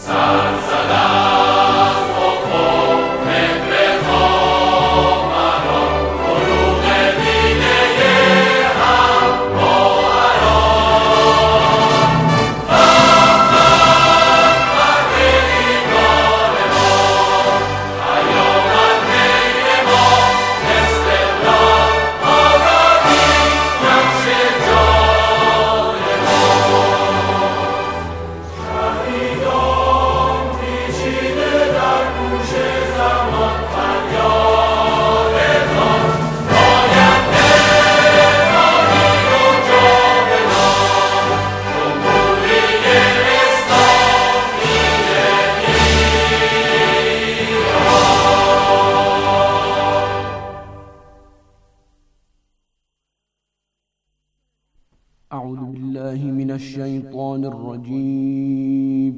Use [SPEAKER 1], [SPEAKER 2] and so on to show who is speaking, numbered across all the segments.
[SPEAKER 1] أعوذ بالله من الشيطان الرجيم.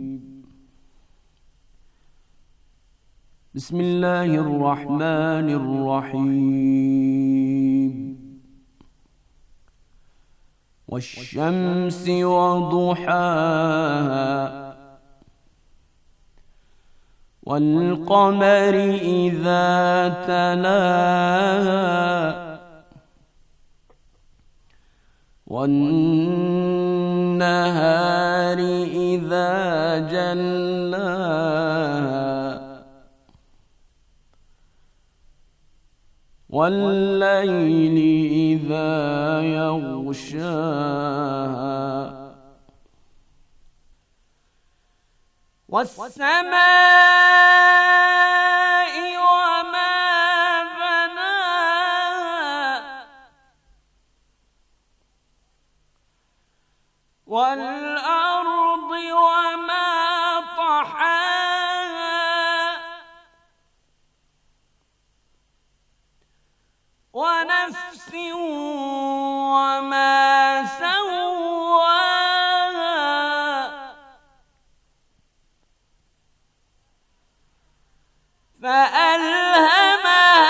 [SPEAKER 1] بسم الله الرحمن الرحيم. والشمس وضحاها والقمر إذا تلاها والنهار إذا جلاها والليل إذا يغشاها والسماء وما والأرض وما طحاها ونفس وما سواها فألهمها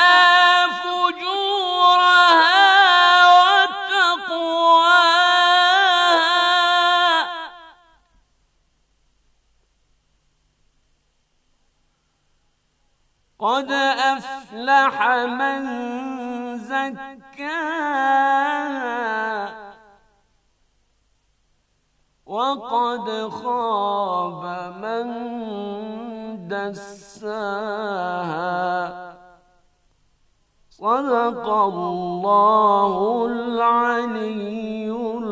[SPEAKER 1] قد أفلح من زكاها وقد خاب من دساها صدق اللہ العلی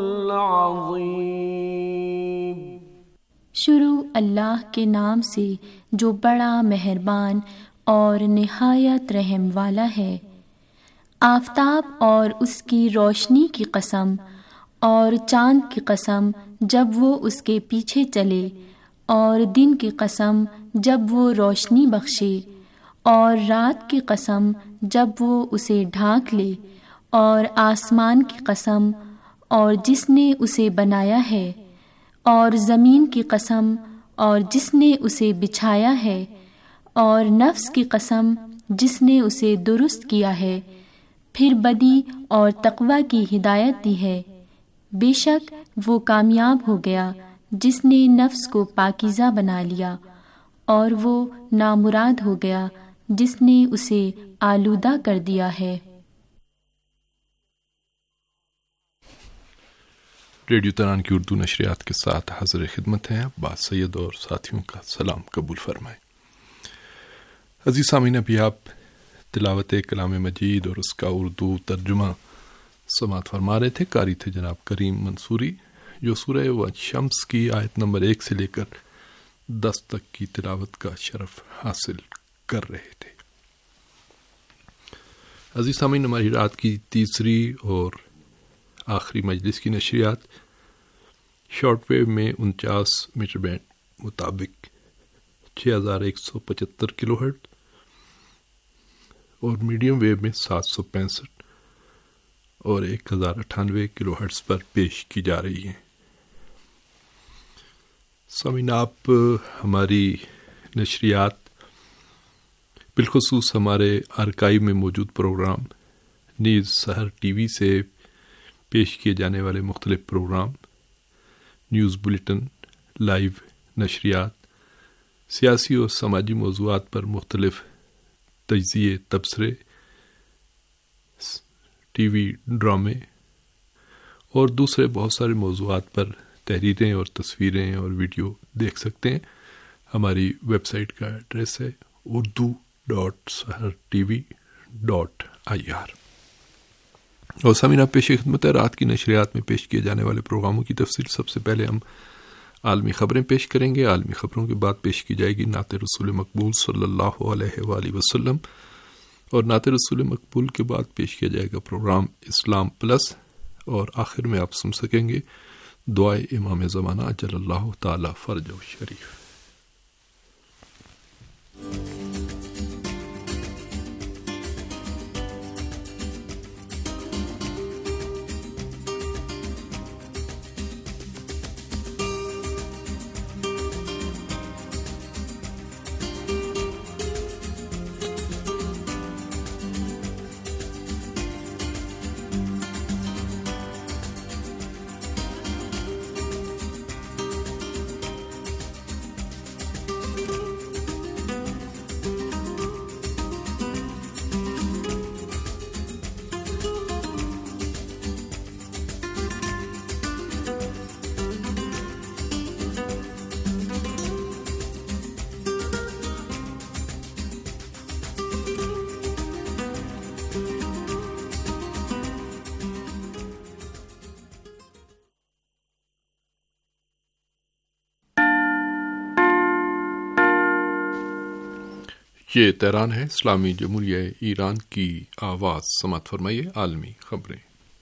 [SPEAKER 1] العظیم.
[SPEAKER 2] شروع اللہ کے نام سے جو بڑا مہربان اور نہایت رحم والا ہے. آفتاب اور اس کی روشنی کی قسم اور چاند کی قسم جب وہ اس کے پیچھے چلے، اور دن کی قسم جب وہ روشنی بخشے، اور رات کی قسم جب وہ اسے ڈھانک لے، اور آسمان کی قسم اور جس نے اسے بنایا ہے، اور زمین کی قسم اور جس نے اسے بچھایا ہے، اور نفس کی قسم جس نے اسے درست کیا ہے، پھر بدی اور تقوی کی ہدایت دی ہے. بے شک وہ کامیاب ہو گیا جس نے نفس کو پاکیزہ بنا لیا، اور وہ نامراد ہو گیا جس نے اسے آلودہ کر دیا ہے.
[SPEAKER 3] ریڈیو تران کی اردو نشریات کے ساتھ حاضر خدمت ہیں عباس سید اور ساتھیوں کا سلام قبول فرمائیں. عزیز سامعین، ابھی آپ تلاوت کلام مجید اور اس کا اردو ترجمہ سماعت فرما رہے تھے. قاری تھے جناب کریم منصوری، جو سورہ والشمس کی آیت نمبر 1 سے لے کر 10 تک کی تلاوت کا شرف حاصل کر رہے تھے. عزیز سامعین، ہماری رات کی تیسری اور آخری مجلس کی نشریات شارٹ ویو میں 49 میٹر بینڈ مطابق 6175 کلو ہرٹ اور میڈیم ویو میں 765 اور 1098 کلو ہرٹز پر پیش کی جا رہی ہیں. سامعین، آپ ہماری نشریات بالخصوص ہمارے آرکائیو میں موجود پروگرام، نیز سحر ٹی وی سے پیش کیے جانے والے مختلف پروگرام، نیوز بلیٹن، لائیو نشریات، سیاسی اور سماجی موضوعات پر مختلف تجزیے، تبصرے، ٹی وی ڈرامے اور دوسرے بہت سارے موضوعات پر تحریریں اور تصویریں اور ویڈیو دیکھ سکتے ہیں۔ ہماری ویب سائٹ کا ایڈریس ہے urdu.sahartv.ir۔ اور سامعین، پیش خدمت ہے رات کی نشریات میں پیش کیے جانے والے پروگراموں کی تفصیل۔ سب سے پہلے ہم عالمی خبریں پیش کریں گے۔ عالمی خبروں کے بعد پیش کی جائے گی نعت رسول مقبول صلی اللہ علیہ وآلہ وسلم، اور نعت رسول مقبول کے بعد پیش کیا جائے گا پروگرام اسلام پلس، اور آخر میں آپ سن سکیں گے دعائے امام زمانہ اجل اللہ تعالی فرجہ شریف۔ یہ تہران ہے، اسلامی جمہوریہ ایران کی آواز۔ سماعت فرمائیے عالمی خبریں۔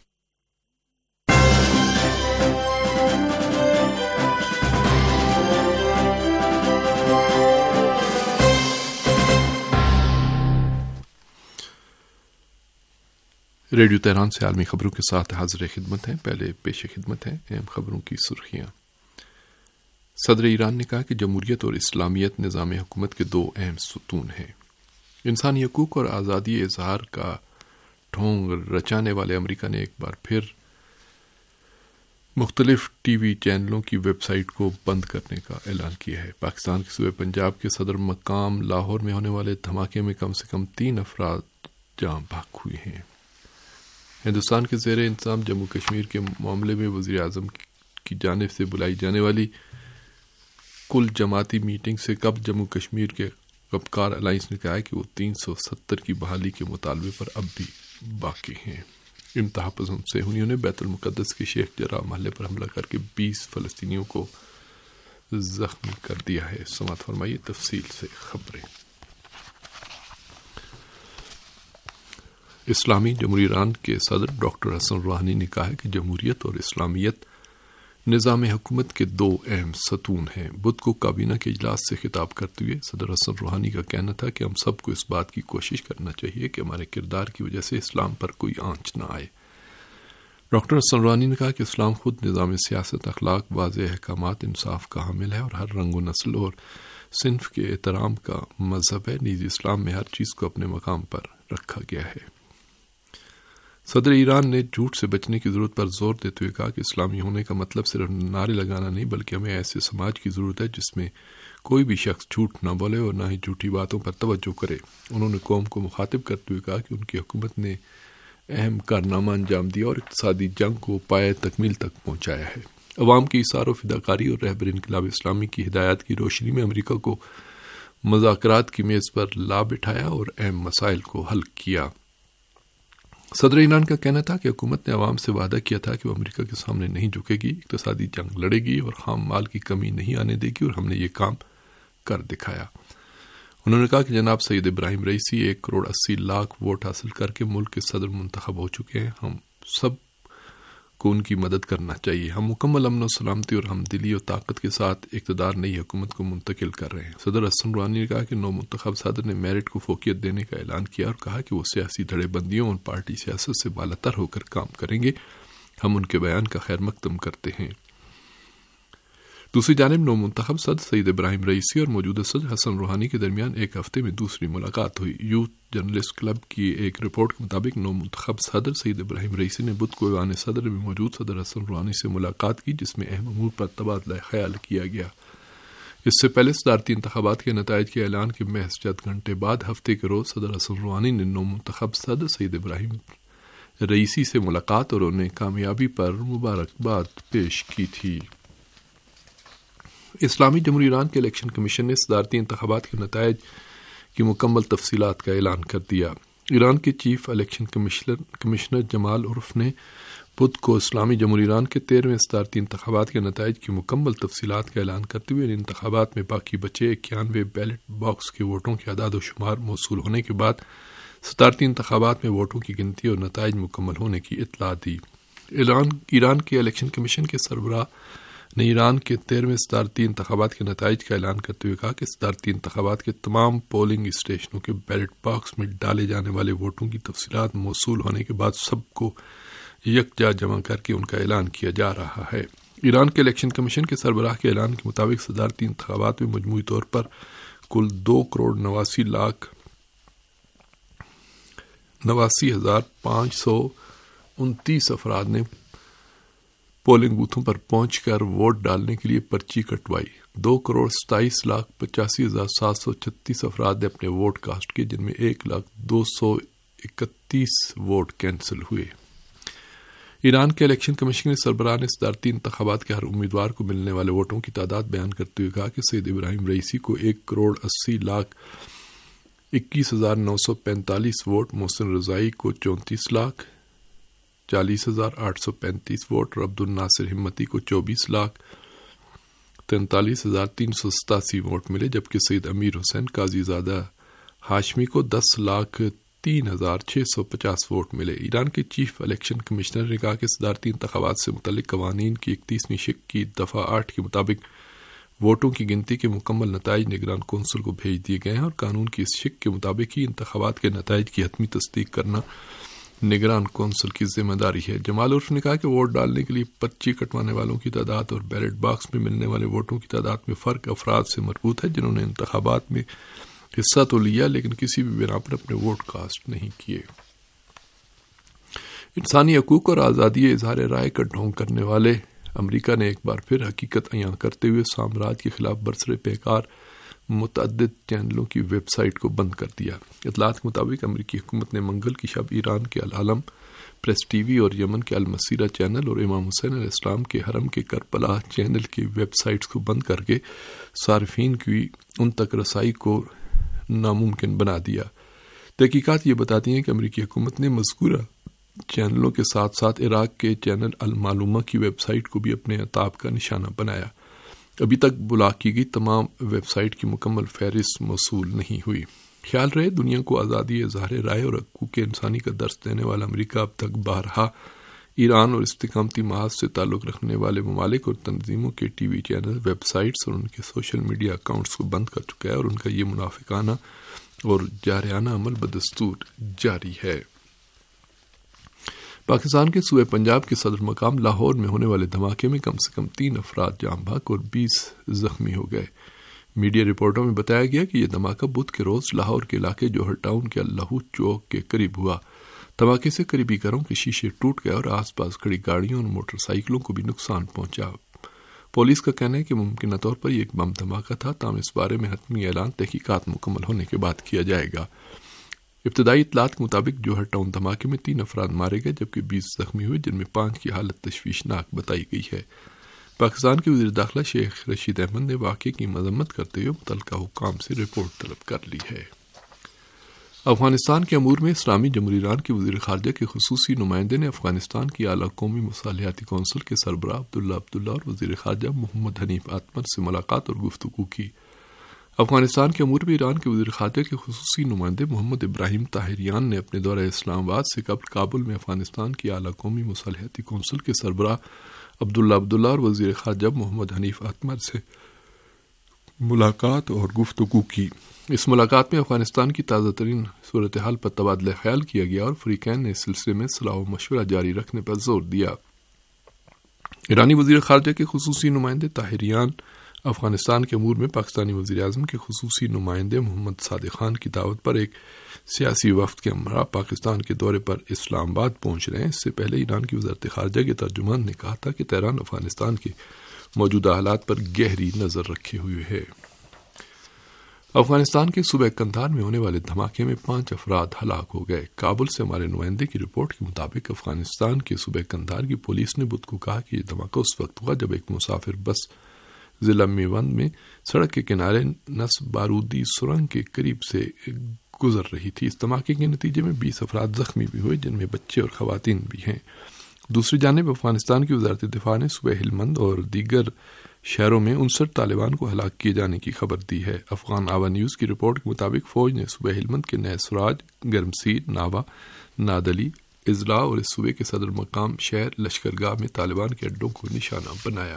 [SPEAKER 3] ریڈیو تہران سے عالمی خبروں کے ساتھ حاضر خدمت ہیں۔ پہلے پیش خدمت ہیں اہم خبروں کی سرخیاں۔ صدر ایران نے کہا کہ جمہوریت اور اسلامیت نظام حکومت کے دو اہم ستون ہیں۔ انسانی حقوق اور آزادی اظہار کا ڈھونگ رچانے والے امریکہ نے ایک بار پھر مختلف ٹی وی چینلوں کی ویب سائٹ کو بند کرنے کا اعلان کیا ہے۔ پاکستان کے صوبے پنجاب کے صدر مقام لاہور میں ہونے والے دھماکے میں کم سے کم 3 افراد جاں بحق ہوئے ہیں۔ ہندوستان کے زیر انتظام جموں کشمیر کے معاملے میں وزیر اعظم کی جانب سے بلائی جانے والی کل جماعتی میٹنگ سے قبل جموں کشمیر کے غپکار الائنس نے کہا ہے کہ وہ 370 کی بحالی کے مطالبے پر اب بھی باقی ہیں۔ انتہا پسند صہیونیوں نے بیت المقدس کے شیخ جراح محلے پر حملہ کر کے 20 فلسطینیوں کو زخمی کر دیا ہے۔ سماعت فرمائیے تفصیل سے خبریں۔ اسلامی جمہوریہ ایران کے صدر ڈاکٹر حسن روحانی نے کہا ہے کہ جمہوریت اور اسلامیت نظام حکومت کے دو اہم ستون ہیں۔ بدھ کو کابینہ کے اجلاس سے خطاب کرتے ہوئے صدر حسن روحانی کا کہنا تھا کہ ہم سب کو اس بات کی کوشش کرنا چاہیے کہ ہمارے کردار کی وجہ سے اسلام پر کوئی آنچ نہ آئے۔ ڈاکٹر حسن روحانی نے کہا کہ اسلام خود نظام سیاست، اخلاق، واضح احکامات، انصاف کا حامل ہے اور ہر رنگ و نسل اور صنف کے احترام کا مذہب ہے۔ نیز اسلام میں ہر چیز کو اپنے مقام پر رکھا گیا ہے۔ صدر ایران نے جھوٹ سے بچنے کی ضرورت پر زور دیتے ہوئے کہا کہ اسلامی ہونے کا مطلب صرف نعرے لگانا نہیں، بلکہ ہمیں ایسے سماج کی ضرورت ہے جس میں کوئی بھی شخص جھوٹ نہ بولے اور نہ ہی جھوٹی باتوں پر توجہ کرے۔ انہوں نے قوم کو مخاطب کرتے ہوئے کہا کہ ان کی حکومت نے اہم کارنامہ انجام دیا اور اقتصادی جنگ کو پایہ تکمیل تک پہنچایا ہے۔ عوام کی اثار و فداکاری اور رہبر انقلاب اسلامی کی ہدایات کی روشنی میں امریکہ کو مذاکرات کی میز پر لا بٹھایا اور اہم مسائل کو حل کیا۔ صدر ایران کا کہنا تھا کہ حکومت نے عوام سے وعدہ کیا تھا کہ وہ امریکہ کے سامنے نہیں جھکے گی، اقتصادی جنگ لڑے گی اور خام مال کی کمی نہیں آنے دے گی، اور ہم نے یہ کام کر دکھایا۔ انہوں نے کہا کہ جناب سید ابراہیم رئیسی 1,80,00,000 ووٹ حاصل کر کے ملک کے صدر منتخب ہو چکے ہیں۔ ہم سب کو ان کی مدد کرنا چاہیے۔ ہم مکمل امن و سلامتی اور ہمدلی اور طاقت کے ساتھ اقتدار نئی حکومت کو منتقل کر رہے ہیں۔ صدر حسن روحانی نے کہا کہ نو منتخب صدر نے میرٹ کو فوقیت دینے کا اعلان کیا اور کہا کہ وہ سیاسی دھڑے بندیوں اور پارٹی سیاست سے بالاتر ہو کر کام کریں گے۔ ہم ان کے بیان کا خیر مقدم کرتے ہیں۔ دوسری جانب نو منتخب صدر سید ابراہیم رئیسی اور موجودہ صدر حسن روحانی کے درمیان ایک ہفتے میں دوسری ملاقات ہوئی۔ یوتھ جرنلسٹ کلب کی ایک رپورٹ کے مطابق نو منتخب صدر سید ابراہیم رئیسی نے بدھ کو ایوان صدر میں موجود صدر حسن روحانی سے ملاقات کی، جس میں اہم امور پر تبادلہ خیال کیا گیا۔ اس سے پہلے صدارتی انتخابات کے نتائج کے اعلان کے محض چند گھنٹے بعد ہفتے کے روز صدر حسن روحانی نے نو منتخب صدر سید ابراہیم رئیسی سے ملاقات اور انہیں کامیابی پر مبارکباد پیش کی تھی۔ اسلامی جمہوریہ ایران کے الیکشن کمیشن نے صدارتی انتخابات کے نتائج کی مکمل تفصیلات کا اعلان کر دیا۔ ایران کے چیف الیکشن کمشنر جمال عرف نے بدھ کو اسلامی جمہوریہ ایران کے 13ویں صدارتی انتخابات کے نتائج کی مکمل تفصیلات کا اعلان کرتے ہوئے ان انتخابات میں باقی بچے 91 بیلٹ باکس کے ووٹوں کے اعداد و شمار موصول ہونے کے بعد صدارتی انتخابات میں ووٹوں کی گنتی اور نتائج مکمل ہونے کی اطلاع دی۔ ایران کے الیکشن کمیشن کے سربراہ نے ایران کے 13ویں صدارتی انتخابات کے نتائج کا اعلان کرتے ہوئے کہا کہ صدارتی انتخابات کے تمام پولنگ اسٹیشنوں کے بیلٹ باکس میں ڈالے جانے والے ووٹوں کی تفصیلات موصول ہونے کے بعد سب کو یکجا جمع کر کے ان کا اعلان کیا جا رہا ہے۔ ایران کے الیکشن کمیشن کے سربراہ کے اعلان کے مطابق صدارتی انتخابات میں مجموعی طور پر کل 2,89,529 افراد نے پولنگ بوتھوں پر پہنچ کر ووٹ ڈالنے کے لیے پرچی کٹوائی۔ 2,27,85,736 افراد نے اپنے ووٹ کاسٹ کیے، جن میں 1,02,31 ووٹ کینسل ہوئے۔ ایران کے الیکشن کمیشن کے سربراہ نے صدارتی انتخابات کے ہر امیدوار کو ملنے والے ووٹوں کی تعداد بیان کرتے ہوئے کہا کہ سید ابراہیم رئیسی کو 1,80,21,945 ووٹ، محسن رضائی کو 34,40,835 ووٹ اور عبد الناصر ہمتی کو 24,43,387 ووٹ ملے، جبکہ سید امیر حسین قاضی زادہ ہاشمی کو 10,03,650 ووٹ ملے۔ ایران کے چیف الیکشن کمشنر نے کہا کہ صدارتی انتخابات سے متعلق قوانین کی 31ویں شق کی دفعہ 8 کے مطابق ووٹوں کی گنتی کے مکمل نتائج نگران کونسل کو بھیج دیے گئے ہیں اور قانون کی اس شق کے مطابق ہی انتخابات کے نتائج کی حتمی تصدیق کرنا نگران کونسل کی ذمہ داری ہے۔ جمال عرف نے کہا کہ ووٹ ڈالنے کے لیے پرچی کٹوانے والوں کی تعداد اور بیلٹ باکس میں ملنے والے ووٹوں کی تعداد میں فرق افراد سے مربوط ہے جنہوں نے انتخابات میں حصہ تو لیا لیکن کسی بھی بنا پر اپنے ووٹ کاسٹ نہیں کیے۔ انسانی حقوق اور آزادی اظہار رائے کا ڈھونگ کرنے والے امریکہ نے ایک بار پھر حقیقت عیاں کرتے ہوئے سامراج کے خلاف برسر پیکار متعدد چینلوں کی ویب سائٹ کو بند کر دیا۔ اطلاعات کے مطابق امریکی حکومت نے منگل کی شب ایران کے العالم پریس ٹی وی اور یمن کے المسیرہ چینل اور امام حسین علیہ السلام کے حرم کے کربلا چینل کی ویب سائٹس کو بند کر کے صارفین کی ان تک رسائی کو ناممکن بنا دیا۔ تحقیقات یہ بتاتی ہیں کہ امریکی حکومت نے مذکورہ چینلوں کے ساتھ ساتھ عراق کے چینل المعلومہ کی ویب سائٹ کو بھی اپنے عطاب کا نشانہ بنایا۔ ابھی تک بلاک کی گئی تمام ویب سائٹ کی مکمل فہرست موصول نہیں ہوئی۔ خیال رہے دنیا کو آزادی اظہار رائے اور حقوق انسانی کا درس دینے والا امریکہ اب تک بارہا ایران اور استقامتی محاذ سے تعلق رکھنے والے ممالک اور تنظیموں کے T V channel, web sites اور ان کے سوشل میڈیا اکاؤنٹس کو بند کر چکا ہے اور ان کا یہ منافقانہ اور جارحانہ عمل بدستور جاری ہے۔ پاکستان کے صوبہ پنجاب کے صدر مقام لاہور میں ہونے والے دھماکے میں کم سے کم 3 افراد جاں بحق اور 20 زخمی ہو گئے۔ میڈیا رپورٹوں میں بتایا گیا کہ یہ دھماکہ بدھ کے روز لاہور کے علاقے جوہر ٹاؤن کے اللہ چوک کے قریب ہوا۔ دھماکے سے قریبی گھروں کے شیشے ٹوٹ گئے اور آس پاس کھڑی گاڑیوں اور موٹر سائیکلوں کو بھی نقصان پہنچا۔ پولیس کا کہنا ہے کہ ممکنہ طور پر یہ ایک بم دھماکہ تھا، تاہم اس بارے میں حتمی اعلان تحقیقات مکمل ہونے کے بعد کیا جائے گا۔ ابتدائی اطلاعات کے مطابق جوہر ٹاؤن دھماکے میں 3 افراد مارے گئے جبکہ 20 زخمی ہوئے، جن میں 5 کی حالت تشویشناک بتائی گئی ہے۔ پاکستان کے وزیر داخلہ شیخ رشید احمد نے واقعے کی مذمت کرتے ہوئے متعلقہ حکام سے رپورٹ طلب کر لی ہے۔ افغانستان کے امور میں اسلامی جمہوریہ ایران کے وزیر خارجہ کے خصوصی نمائندے نے افغانستان کی اعلیٰ قومی مصالحاتی کونسل کے سربراہ عبداللہ اور وزیر خارجہ محمد حنیف آتمر سے ملاقات اور گفتگو کی۔ افغانستان کے امور میں ایران کے وزیر خارجہ کے خصوصی نمائندے محمد ابراہیم طاہریان نے اپنے دورہ اسلام آباد سے قبل کابل میں افغانستان کی اعلیٰ قومی مصالحاتی کونسل کے سربراہ عبداللہ اور وزیر خارجہ محمد حنیف آتمر سے ملاقات اور گفتگو کی۔ اس ملاقات میں افغانستان کی تازہ ترین صورتحال پر تبادلہ خیال کیا گیا اور فریقین نے اس سلسلے میں صلاح و مشورہ جاری رکھنے پر زور دیا۔ ایرانی وزیر خارجہ کے خصوصی نمائندے طاہریان افغانستان کے امور میں پاکستانی وزیر اعظم کے خصوصی نمائندے محمد صادق خان کی دعوت پر ایک سیاسی وفد کے ہمراہ پاکستان کے دورے پر اسلام آباد پہنچ رہے ہیں۔ اس سے پہلے ایران کی وزارت خارجہ کے ترجمان نے کہا تھا کہ تہران افغانستان کے موجودہ حالات پر گہری نظر رکھے ہوئے ہے۔ افغانستان کے صوبہ قندھار میں ہونے والے دھماکے میں 5 افراد ہلاک ہو گئے۔ کابل سے ہمارے نمائندے کی رپورٹ کے مطابق افغانستان کے صوبہ قندھار کی پولیس نے بدھ کو کہا کہ یہ دھماکہ اس وقت ہوا جب ایک مسافر بس ضلع میوند میں سڑک کے کنارے نصب بارودی سرنگ کے قریب سے گزر رہی تھی۔ اس دھماکے کے نتیجے میں 20 افراد زخمی بھی ہوئے، جن میں بچے اور خواتین بھی ہیں۔ دوسری جانب افغانستان کی وزارت دفاع نے صوبہ ہلمند اور دیگر شہروں میں 59 طالبان کو ہلاک کیے جانے کی خبر دی ہے۔ افغان آوا نیوز کی رپورٹ کے مطابق فوج نے صوبہ ہلمند کے نئے سراج، گرمسیر، ناوا، نادلی اضلاع اور اس صوبے کے صدر مقام شہر لشکرگاہ میں طالبان کے اڈوں کو نشانہ بنایا۔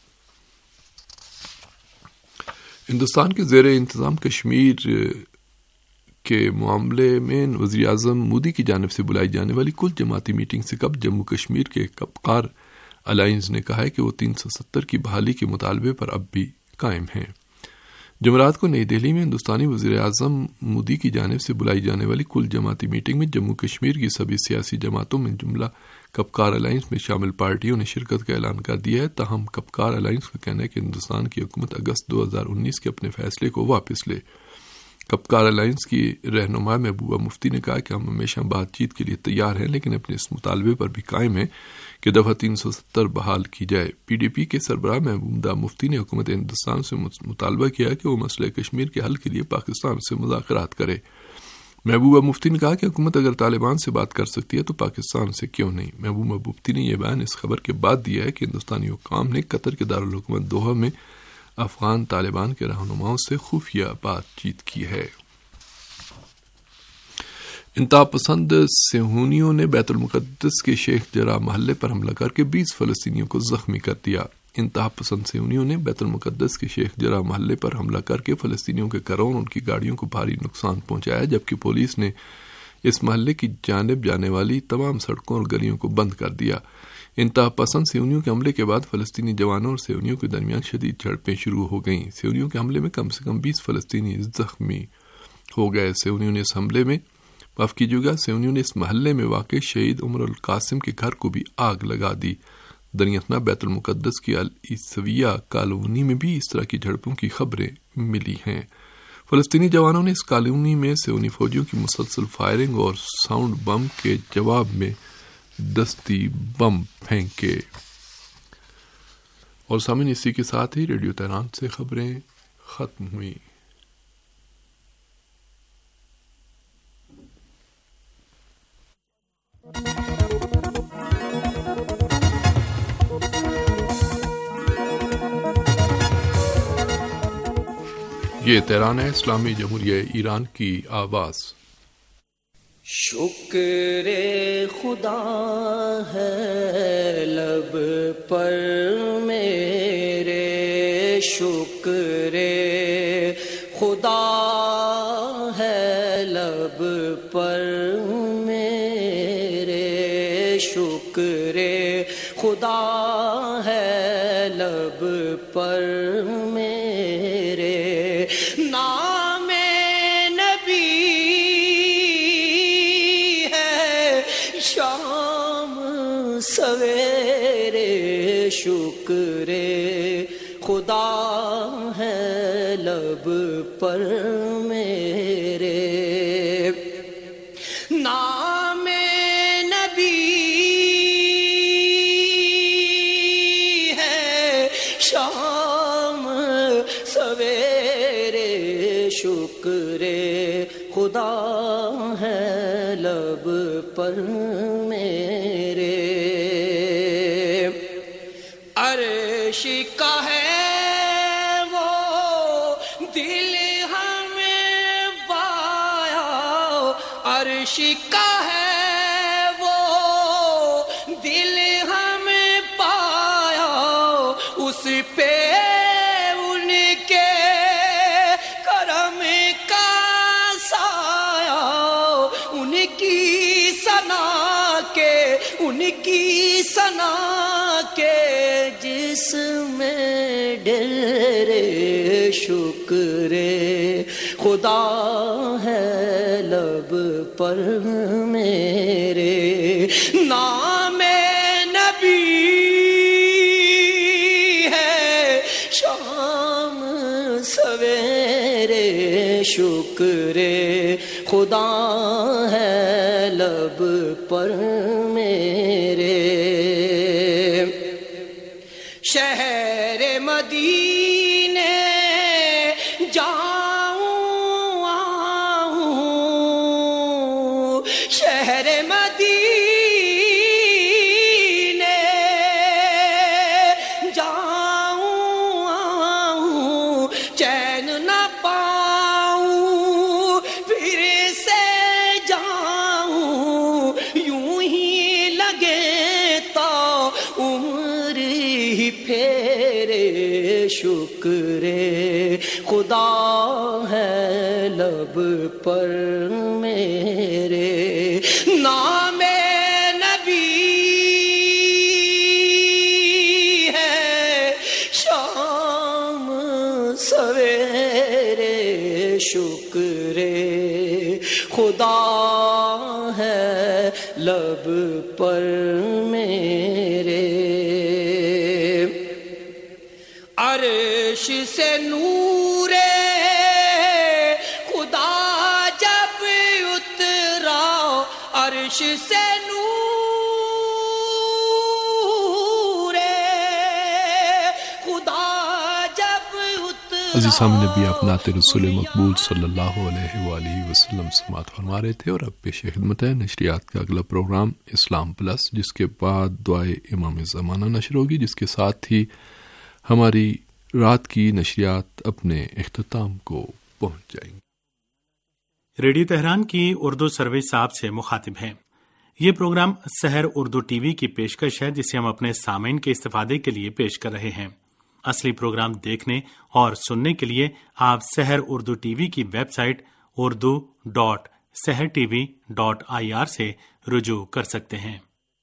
[SPEAKER 3] ہندوستان کے زیر انتظام کشمیر کے معاملے میں وزیر اعظم مودی کی جانب سے بلائی جانے والی کل جماعتی میٹنگ سے قبل جموں کشمیر کے کپکار الائنس نے کہا ہے کہ وہ 370 کی بحالی کے مطالبے پر اب بھی قائم ہیں۔ جمعرات کو نئی دہلی میں ہندوستانی وزیر اعظم مودی کی جانب سے بلائی جانے والی کل جماعتی میٹنگ میں جموں کشمیر کی سبھی سیاسی جماعتوں میں جملہ کپکار الائنس میں شامل پارٹیوں نے شرکت کا اعلان کر دیا ہے۔ تاہم کپکار الائنس کا کہنا ہے کہ ہندوستان کی حکومت اگست 2019 کے اپنے فیصلے کو واپس لے۔ کپکار الائنس کی رہنما محبوبہ مفتی نے کہا کہ ہم ہمیشہ بات چیت کے لیے تیار ہیں، لیکن اپنے اس مطالبے پر بھی قائم ہیں کہ دفعہ 370 بحال کی جائے۔ پی ڈی پی کے سربراہ محبوبہ مفتی نے حکومت ہندوستان سے مطالبہ کیا کہ وہ مسئلہ کشمیر کے حل کے لیے پاکستان سے مذاکرات کرے۔ محبوبہ مفتی نے کہا کہ حکومت اگر طالبان سے بات کر سکتی ہے تو پاکستان سے کیوں نہیں۔ محبوبہ مفتی نے یہ بیان اس خبر کے بعد دیا ہے کہ ہندوستانی حکام نے قطر کے دارالحکومت دوحہ میں افغان طالبان کے رہنماؤں سے خفیہ بات چیت کی ہے۔ انتہا پسند صہیونیوں نے بیت المقدس کے شیخ جراح محلے پر حملہ کر کے 20 فلسطینیوں کو زخمی کر دیا۔ انتہا پسند صہیونیوں نے بیت المقدس کے شیخ جراح محلے پر حملہ کر کے فلسطینیوں کے گھروں اور ان کی گاڑیوں کو بھاری نقصان پہنچایا، جبکہ پولیس نے اس محلے کی جانب جانے والی تمام سڑکوں اور گلیوں کو بند کر دیا۔ انتہا پسند صہیونیوں کے حملے کے بعد فلسطینی جوانوں اور صہیونیوں کے درمیان شدید جھڑپیں شروع ہو گئیں۔ صہیونیوں کے حملے میں کم سے کم 20 فلسطینی زخمی ہو گئے۔ صہیونیوں نے اس حملے میں صہیونیوں نے اس محلے میں واقع شہید عمر القاسم کے گھر کو بھی آگ لگا دی۔ درینتنا بیت المقدس کی العیسویہ کالونی میں بھی اس طرح کی جھڑپوں کی خبریں ملی ہیں۔ فلسطینی جوانوں نے اس کالونی میں صہیونی فوجیوں کی مسلسل فائرنگ اور ساؤنڈ بم کے جواب میں دستی بم پھینکے۔ اور سامعین، اسی کے ساتھ ہی ریڈیو تہران سے خبریں ختم ہوئیں۔ یہ تہران ہے، اسلامی جمہوریہ ایران کی آواز۔
[SPEAKER 1] شکر خدا ہے لب پر میرے، شکر خدا ہے لب پر میرے، شکر خدا ہے لب پر میرے، نام نبی ہے شام سویرے، شکر خدا ہے لب پر میرے، نام نبی ہے شام سویرے، شکر خدا ہے لب پر میرے، عرش کا ہے وہ دل ہمیں بایا، عرش کا ہے وہ دل ہمیں پایا، اس پہ ان کے کرم کا سایہ، ان کی ثنا کے جس میں ڈھیر شکر خدا ہے لب پر میرے، نام نبی ہے شکر خدا ہے لب پر میرے، شہر مدینے جاؤں آؤں، شہر مدینے جاؤں آؤں، چین نہ پاؤں پھر سے جاؤں، یوں ہی لگے تو عمر ہی پھیرے، شکر خدا ہے لب پر میرے، نام نبی ہے شام سویرے، شکر خدا ہے لب پر میرے، عرش سے نور خدا جب اترا، عرش سے نور خدا جب اترا۔
[SPEAKER 3] عزیز سامعین، نبی آپ نعت رسول مقبول صلی اللہ علیہ وآلہ وسلم سماعت فرما رہے تھے، اور اب پیش خدمت ہے نشریات کا اگلا پروگرام اسلام پلس، جس کے بعد دعائے امام زمانہ نشر ہوگی، جس کے ساتھ ہی ہماری رات کی نشریات اپنے اختتام کو پہنچ جائیں گی۔
[SPEAKER 4] ریڈیو تہران کی اردو سروس صاحب سے مخاطب ہیں۔ یہ programme Sahar Urdu T V کی پیشکش ہے، جسے ہم اپنے سامعین کے استفادے کے لیے پیش کر رہے ہیں۔ اصلی پروگرام دیکھنے اور سننے کے لیے آپ سحر اردو ٹی وی کی ویب سائٹ urdu.sehrtv.ir سے رجوع کر سکتے ہیں۔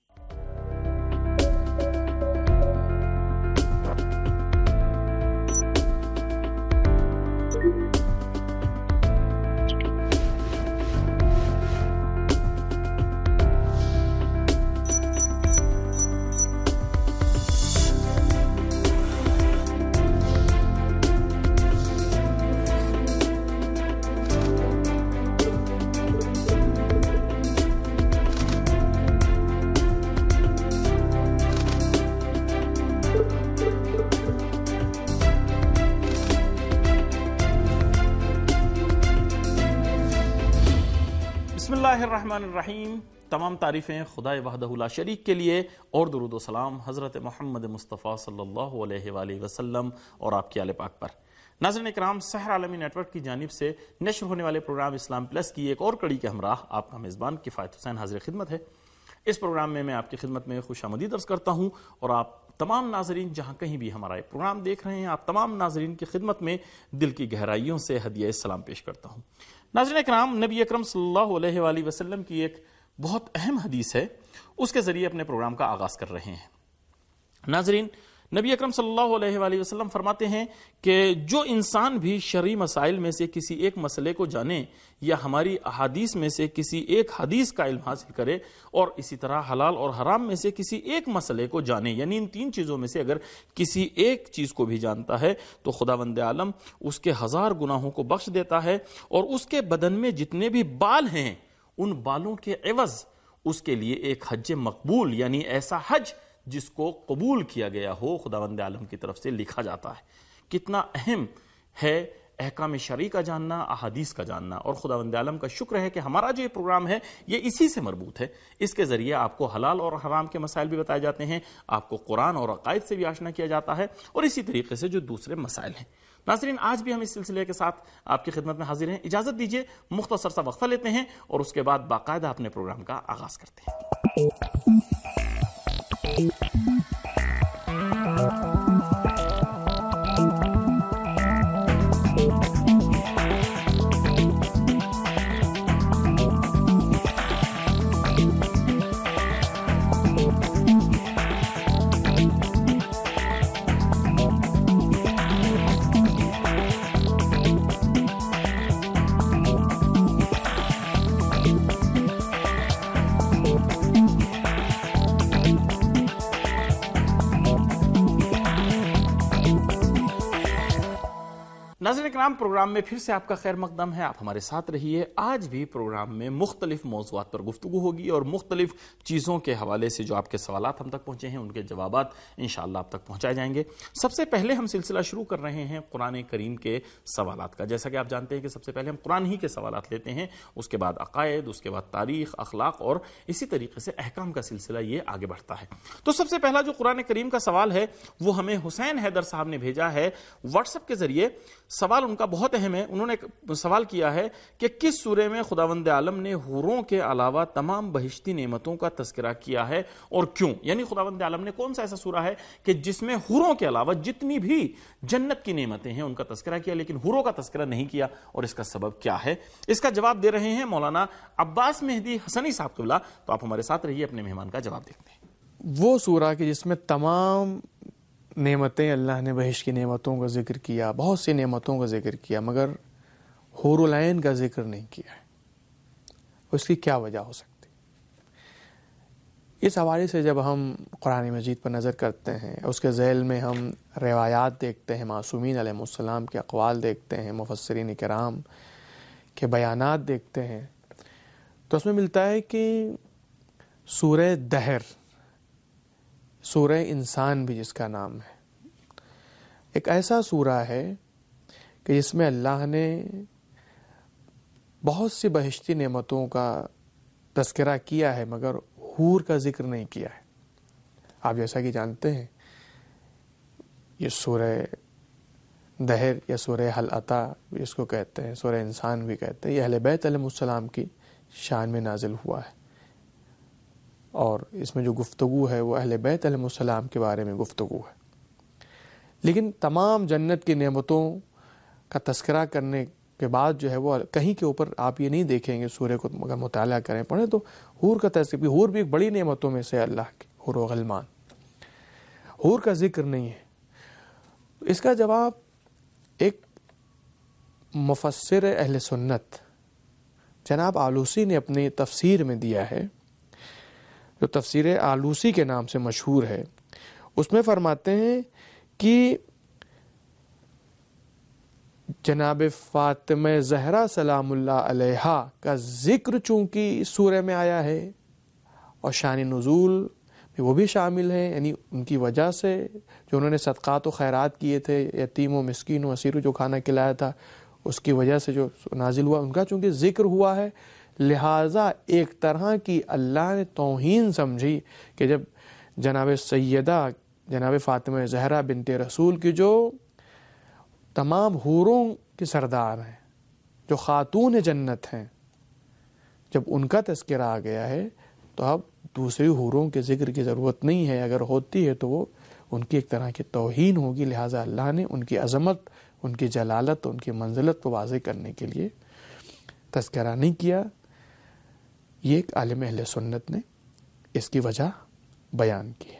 [SPEAKER 5] بسم اللہ الرحمن الرحیم۔ تمام تعریفیں خدا وحدہ لا شریک کے لیے، اور درود و سلام حضرت محمد مصطفیٰ صلی اللہ علیہ وآلہ وسلم اور آپ کے آل پاک پر۔ ناظرین اکرام، سحر عالمی نیٹ ورک کی جانب سے نشر ہونے والے پروگرام اسلام پلس کی ایک اور کڑی کے ہمراہ آپ کا میزبان کفایت حسین حاضر خدمت ہے۔ اس پروگرام میں آپ کی خدمت میں خوش آمدید عرض کرتا ہوں، اور آپ تمام ناظرین جہاں کہیں بھی ہمارا یہ پروگرام دیکھ رہے ہیں، آپ تمام ناظرین کی خدمت میں دل کی گہرائیوں سے ہدیہ سلام پیش کرتا ہوں۔ ناظرین اکرام، نبی اکرم صلی اللہ علیہ وآلہ وسلم کی ایک بہت اہم حدیث ہے، اس کے ذریعے اپنے پروگرام کا آغاز کر رہے ہیں۔ ناظرین، نبی اکرم صلی اللہ علیہ وآلہ وسلم فرماتے ہیں کہ جو انسان بھی شرعی مسائل میں سے کسی ایک مسئلے کو جانے، یا ہماری احادیث میں سے کسی ایک حدیث کا علم حاصل کرے، اور اسی طرح حلال اور حرام میں سے کسی ایک مسئلے کو جانے، یعنی ان تین چیزوں میں سے اگر کسی ایک چیز کو بھی جانتا ہے، تو خداوند عالم اس کے 1000 گناہوں کو بخش دیتا ہے، اور اس کے بدن میں جتنے بھی بال ہیں، ان بالوں کے عوض اس کے لیے ایک حج مقبول، یعنی ایسا حج جس کو قبول کیا گیا ہو، خداوند عالم کی طرف سے لکھا جاتا ہے۔ کتنا اہم ہے احکام شرعی کا جاننا، احادیث کا جاننا، اور خداوند عالم کا شکر ہے کہ ہمارا جو یہ پروگرام ہے یہ اسی سے مربوط ہے۔ اس کے ذریعے آپ کو حلال اور حرام کے مسائل بھی بتائے جاتے ہیں، آپ کو قرآن اور عقائد سے بھی آشنا کیا جاتا ہے، اور اسی طریقے سے جو دوسرے مسائل ہیں۔ ناظرین، آج بھی ہم اس سلسلے کے ساتھ آپ کی خدمت میں حاضر ہیں۔ اجازت دیجیے مختصر سا وقفہ لیتے ہیں، اور اس کے بعد باقاعدہ اپنے پروگرام کا آغاز کرتے ہیں۔ ناظرین کرام، پروگرام میں پھر سے آپ کا خیر مقدم ہے، آپ ہمارے ساتھ رہیے۔ آج بھی پروگرام میں مختلف موضوعات پر گفتگو ہوگی اور مختلف چیزوں کے حوالے سے جو آپ کے سوالات ہم تک پہنچے ہیں ان کے جوابات انشاءاللہ آپ تک پہنچائے جائیں گے۔ سب سے پہلے ہم سلسلہ شروع کر رہے ہیں قرآن کریم کے سوالات کا۔ جیسا کہ آپ جانتے ہیں کہ سب سے پہلے ہم قرآن ہی کے سوالات لیتے ہیں، اس کے بعد عقائد، اس کے بعد تاریخ، اخلاق اور اسی طریقے سے احکام کا سلسلہ یہ آگے بڑھتا ہے۔ تو سب سے پہلا جو قرآن کریم کا سوال ہے وہ ہمیں حسین حیدر صاحب نے بھیجا ہے واٹس ایپ کے ذریعے۔ سوال ان کا بہت اہم ہے۔ انہوں نے سوال کیا ہے کہ کس سورے میں خداوند عالم نے حوروں کے علاوہ تمام بہشتی نعمتوں کا تذکرہ کیا ہے اور کیوں؟ یعنی خداوند عالم نے کون سا ایسا سورہ ہے کہ جس میں حوروں کے علاوہ جتنی بھی جنت کی نعمتیں ہیں ان کا تذکرہ کیا لیکن حوروں کا تذکرہ نہیں کیا، اور اس کا سبب کیا ہے؟ اس کا جواب دے رہے ہیں مولانا عباس مہدی حسنی صاحب قبلہ۔ تو آپ ہمارے ساتھ رہیے، اپنے مہمان کا جواب دیکھتے ہیں۔
[SPEAKER 6] وہ سورہ کہ جس میں تمام نعمتیں اللہ نے بہشت کی نعمتوں کا ذکر کیا، بہت سی نعمتوں کا ذکر کیا، مگر حور العین کا ذکر نہیں کیا ہے، اس کی کیا وجہ ہو سکتی؟ اس حوالے سے جب ہم قرآن مجید پر نظر کرتے ہیں، اس کے ذیل میں ہم روایات دیکھتے ہیں، معصومین علیہ السلام کے اقوال دیکھتے ہیں، مفسرین کرام کے بیانات دیکھتے ہیں، تو اس میں ملتا ہے کہ سورہ دہر، سورہ انسان بھی جس کا نام ہے، ایک ایسا سورہ ہے کہ جس میں اللہ نے بہت سی بہشتی نعمتوں کا تذکرہ کیا ہے مگر حور کا ذکر نہیں کیا ہے۔ آپ جیسا کہ جانتے ہیں یہ سورہ دہر یا سورہ حل عطا اس کو کہتے ہیں، سورہ انسان بھی کہتے ہیں، یہ اہل بیت علیہ السلام کی شان میں نازل ہوا ہے، اور اس میں جو گفتگو ہے وہ اہل بیت علیہ السلام کے بارے میں گفتگو ہے۔ لیکن تمام جنت کی نعمتوں کا تذکرہ کرنے کے بعد جو ہے وہ کہیں کے اوپر آپ یہ نہیں دیکھیں گے، سورہ کو اگر مطالعہ کریں پڑھیں تو حور کا تذکر، حور بھی ایک بڑی نعمتوں میں سے اللہ کی، حور و غلمان، حور کا ذکر نہیں ہے۔ اس کا جواب ایک مفسر اہل سنت جناب آلوسی نے اپنی تفسیر میں دیا ہے، جو تفسیر آلوسی کے نام سے مشہور ہے۔ اس میں فرماتے ہیں کہ جناب فاطمہ زہرا سلام اللہ علیہا کا ذکر چونکہ سورہ میں آیا ہے اور شان نزول میں وہ بھی شامل ہیں، یعنی ان کی وجہ سے جو انہوں نے صدقات و خیرات کیے تھے، یتیم و مسکین و اسیر جو کھانا کھلایا تھا، اس کی وجہ سے جو نازل ہوا، ان کا چونکہ ذکر ہوا ہے، لہٰذا ایک طرح کی اللہ نے توہین سمجھی کہ جب جناب سیدہ جناب فاطمہ زہرا بنت رسول کی جو تمام حوروں کی سردار ہیں، جو خاتون جنت ہیں، جب ان کا تذکرہ آ گیا ہے تو اب دوسری حوروں کے ذکر کی ضرورت نہیں ہے، اگر ہوتی ہے تو وہ ان کی ایک طرح کی توہین ہوگی، لہٰذا اللہ نے ان کی عظمت، ان کی جلالت، ان کی منزلت کو واضح کرنے کے لیے تذکرہ نہیں کیا۔ یہ ایک عالم اہل سنت نے اس کی وجہ بیان کی ہے۔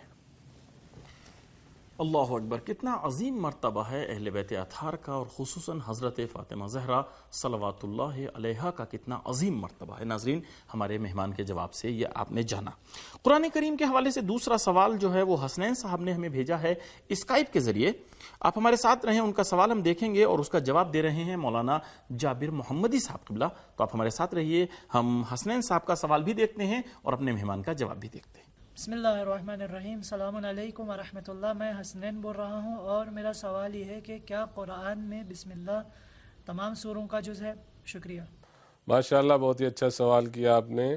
[SPEAKER 5] اللہ اکبر، کتنا عظیم مرتبہ ہے اہل بیت اطہار کا، اور خصوصاً حضرت فاطمہ زہرا صلوات اللہ علیہا کا کتنا عظیم مرتبہ ہے۔ ناظرین، ہمارے مہمان کے جواب سے یہ آپ نے جانا۔ قرآن کریم کے حوالے سے دوسرا سوال جو ہے وہ حسنین صاحب نے ہمیں بھیجا ہے اسکائپ کے ذریعے۔ آپ ہمارے ساتھ رہیں، ان کا سوال ہم دیکھیں گے، اور اس کا جواب دے رہے ہیں مولانا جابر محمدی صاحب قبلہ۔ تو آپ ہمارے ساتھ رہیے، ہم حسنین صاحب کا سوال بھی دیکھتے ہیں اور اپنے مہمان کا جواب بھی دیکھتے ہیں۔
[SPEAKER 7] بسم اللہ الرحمن الرحیم، السلام علیکم ورحمۃ اللہ۔ میں حسنین بول رہا ہوں، اور میرا سوال یہ ہے کہ کیا قرآن میں بسم اللہ تمام سوروں کا جز ہے؟ شکریہ۔
[SPEAKER 8] ماشاءاللہ، بہت ہی اچھا سوال کیا آپ نے۔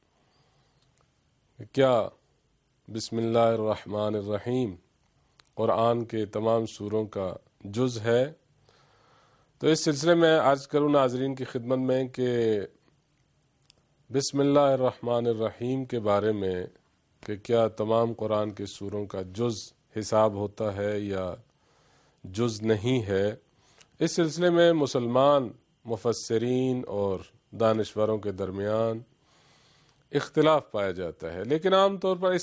[SPEAKER 8] کیا بسم اللہ الرحمن الرحیم قرآن کے تمام سوروں کا جز ہے؟ تو اس سلسلے میں عرض کروں ناظرین کی خدمت میں کہ بسم اللہ الرحمن الرحیم کے بارے میں کہ کیا تمام قرآن کے سوروں کا جز حساب ہوتا ہے یا جز نہیں ہے، اس سلسلے میں مسلمان مفسرین اور دانشوروں کے درمیان اختلاف پایا جاتا ہے، لیکن عام طور پر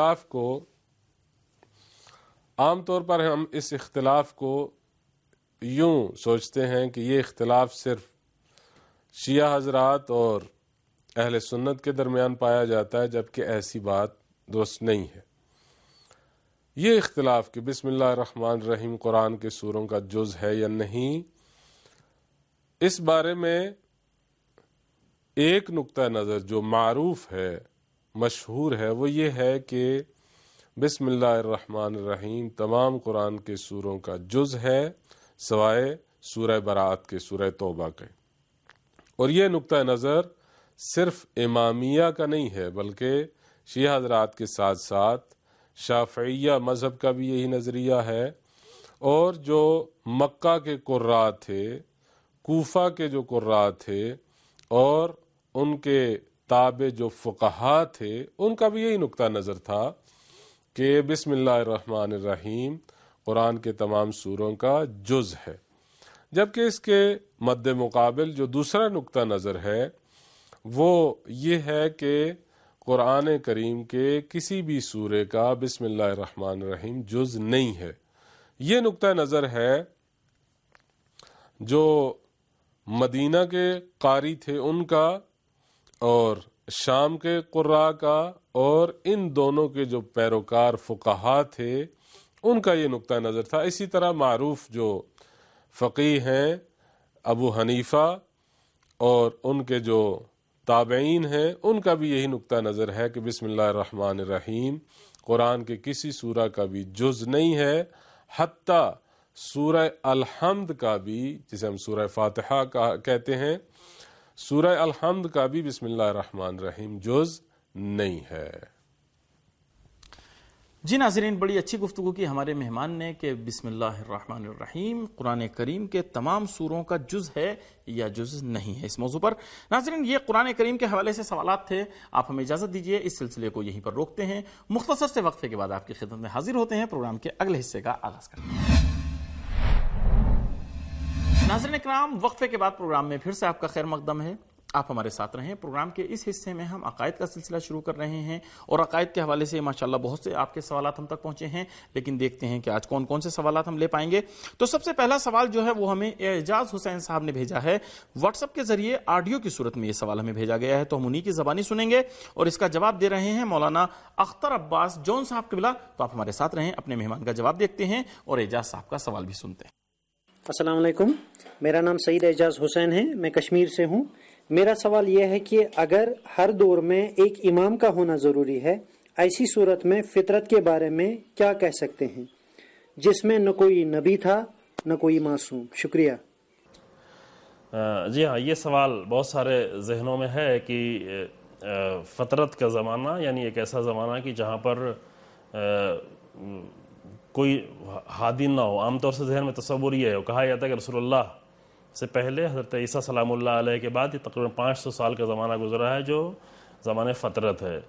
[SPEAKER 8] ہم اس اختلاف کو یوں سوچتے ہیں کہ یہ اختلاف صرف شیعہ حضرات اور اہل سنت کے درمیان پایا جاتا ہے، جبکہ ایسی بات درست نہیں ہے۔ یہ اختلاف کہ بسم اللہ الرحمن الرحیم قرآن کے سوروں کا جز ہے یا نہیں، اس بارے میں ایک نقطہ نظر جو معروف ہے، مشہور ہے، وہ یہ ہے کہ بسم اللہ الرحمن الرحیم تمام قرآن کے سوروں کا جز ہے سوائے سورہ براءت کے، سورہ توبہ کے. اور یہ نقطہ نظر صرف امامیہ کا نہیں ہے بلکہ شیعہ حضرات کے ساتھ ساتھ شافعیہ مذہب کا بھی یہی نظریہ ہے، اور جو مکہ کے قراء تھے، کوفہ کے جو قراء تھے، اور ان کے تابع جو فقہا تھے، ان کا بھی یہی نقطہ نظر تھا کہ بسم اللہ الرحمن الرحیم قرآن کے تمام سوروں کا جز ہے. جبکہ اس کے مد مقابل جو دوسرا نقطہ نظر ہے وہ یہ ہے کہ قرآن کریم کے کسی بھی سورے کا بسم اللہ الرحمن الرحیم جز نہیں ہے. یہ نقطہ نظر ہے جو مدینہ کے قاری تھے ان کا، اور شام کے قراء کا، اور ان دونوں کے جو پیروکار فقہا تھے ان کا یہ نقطہ نظر تھا. اسی طرح معروف جو فقیہ ہیں ابو حنیفہ اور ان کے جو تابعین ہیں ان کا بھی یہی نقطہ نظر ہے کہ بسم اللہ الرحمن الرحیم قرآن کے کسی سورہ کا بھی جز نہیں ہے، حتیٰ سورہ الحمد کا بھی، جسے ہم سورہ فاتحہ کہتے ہیں، سورہ الحمد کا بھی بسم اللہ الرحمن الرحیم جز نہیں ہے.
[SPEAKER 5] جی ناظرین، بڑی اچھی گفتگو کی ہمارے مہمان نے کہ بسم اللہ الرحمن الرحیم قرآن کریم کے تمام سوروں کا جز ہے یا جز نہیں ہے. اس موضوع پر ناظرین یہ قرآن کریم کے حوالے سے سوالات تھے. آپ ہمیں اجازت دیجیے اس سلسلے کو یہیں پر روکتے ہیں، مختصر سے وقفے کے بعد آپ کی خدمت میں حاضر ہوتے ہیں پروگرام کے اگلے حصے کا آغاز کرتے ہیں. ناظرین اکرام، وقفے کے بعد پروگرام میں پھر سے آپ کا خیر مقدم ہے. آپ ہمارے ساتھ رہیں. پروگرام کے اس حصے میں ہم عقائد کا سلسلہ شروع کر رہے ہیں اور عقائد کے حوالے سے ماشاءاللہ بہت سے آپ کے سوالات ہم تک پہنچے ہیں، لیکن دیکھتے ہیں کہ آج کون کون سے سوالات ہم لے پائیں گے. تو سب سے پہلا سوال جو ہے وہ ہمیں اعجاز حسین صاحب نے بھیجا ہے. واٹس ایپ کے ذریعے آڈیو کی صورت میں یہ سوال ہمیں بھیجا گیا ہے، تو ہم انہی کی زبانی سنیں گے اور اس کا جواب دے رہے ہیں مولانا اختر عباس جون صاحب قبلہ. تو آپ ہمارے ساتھ رہیں، اپنے مہمان کا جواب دیکھتے ہیں اور اعجاز صاحب کا سوال بھی سنتے ہیں.
[SPEAKER 9] السلام علیکم، میرا نام سعید اعجاز حسین ہے، میں کشمیر سے ہوں. میرا سوال یہ ہے کہ اگر ہر دور میں ایک امام کا ہونا ضروری ہے، ایسی صورت میں فطرت کے بارے میں کیا کہہ سکتے ہیں جس میں نہ کوئی نبی تھا نہ کوئی معصوم؟ شکریہ.
[SPEAKER 10] جی ہاں، یہ سوال بہت سارے ذہنوں میں ہے کہ فطرت کا زمانہ یعنی ایک ایسا زمانہ کہ جہاں پر کوئی ہادی نہ ہو. عام طور سے ذہن میں تصور یہ ہے، کہا جاتا ہے کہ رسول اللہ سے پہلے حضرت عیسیٰ سلام اللہ علیہ کے بعد یہ تقریباً 500 سال کا زمانہ گزرا ہے جو زمانہ فطرت ہے.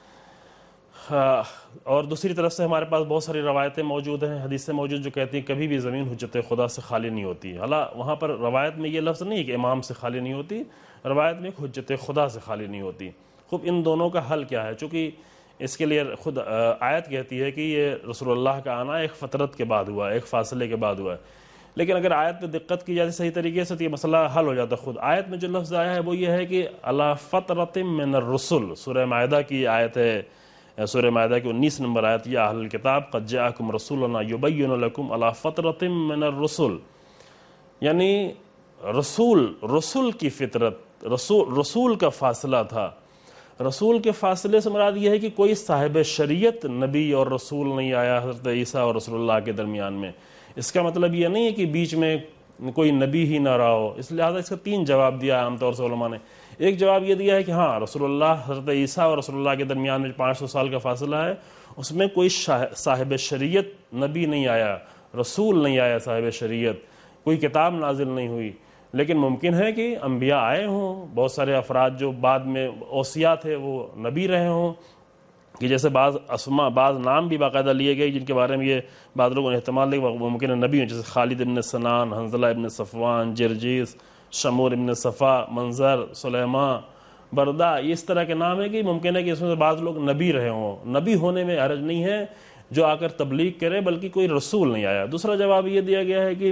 [SPEAKER 10] اور دوسری طرف سے ہمارے پاس بہت ساری روایتیں موجود ہیں، حدیثیں موجود جو کہتی ہیں کبھی بھی زمین حجت خدا سے خالی نہیں ہوتی. حالانکہ وہاں پر روایت میں یہ لفظ نہیں ہے کہ امام سے خالی نہیں ہوتی، روایت میں حجت خدا سے خالی نہیں ہوتی. خوب ان دونوں کا حل کیا ہے؟ چونکہ اس کے لیے خود آیت کہتی ہے کہ یہ رسول اللہ کا آنا ایک فترت کے بعد ہوا ہے، ایک فاصلے کے بعد ہوا ہے. لیکن اگر آیت پہ دقت کی جاتی صحیح طریقے سے تو یہ مسئلہ حل ہو جاتا. خود آیت میں جو لفظ آیا ہے وہ یہ ہے کہ علی فترۃ من الرسل، سورہ مائدہ کی آیت ہے، سورہ مائدہ کی 19 نمبر آیت، یا اہل الکتاب قد جاءکم رسولنا یبین لکم علی فترۃ من الرسل، یعنی رسول کی فطرت، رسول کا فاصلہ تھا. رسول کے فاصلے سے مراد یہ ہے کہ کوئی صاحب شریعت نبی اور رسول نہیں آیا حضرت عیسیٰ اور رسول اللہ کے درمیان میں. اس کا مطلب یہ نہیں ہے کہ بیچ میں کوئی نبی ہی نہ رہا ہو. اس لہٰذا اس کا 3 جواب دیا عام طور سے علماء نے. ایک جواب یہ دیا ہے کہ ہاں رسول اللہ حضرت عیسیٰ اور رسول اللہ کے درمیان میں 500 سال کا فاصلہ ہے، اس میں کوئی صاحب شریعت نبی نہیں آیا، رسول نہیں آیا صاحب شریعت، کوئی کتاب نازل نہیں ہوئی. لیکن ممکن ہے کہ انبیاء آئے ہوں، بہت سارے افراد جو بعد میں اوصیاء تھے وہ نبی رہے ہوں، کہ جیسے بعض اسماء، بعض نام بھی باقاعدہ لیے گئے جن کے بارے میں یہ بعض لوگوں نے احتمال لیا وہ ممکن ہے نبی ہوں، جیسے خالد ابن سنان، حنظلہ ابن صفوان، جرجیس، شمور ابن صفا، منظر، سلیمان، بردا، یہ اس طرح کے نام ہے کہ ممکن ہے کہ اس میں سے بعض لوگ نبی رہے ہوں. نبی ہونے میں حرج نہیں ہے جو آ کر تبلیغ کرے، بلکہ کوئی رسول نہیں آیا. دوسرا جواب یہ دیا گیا ہے کہ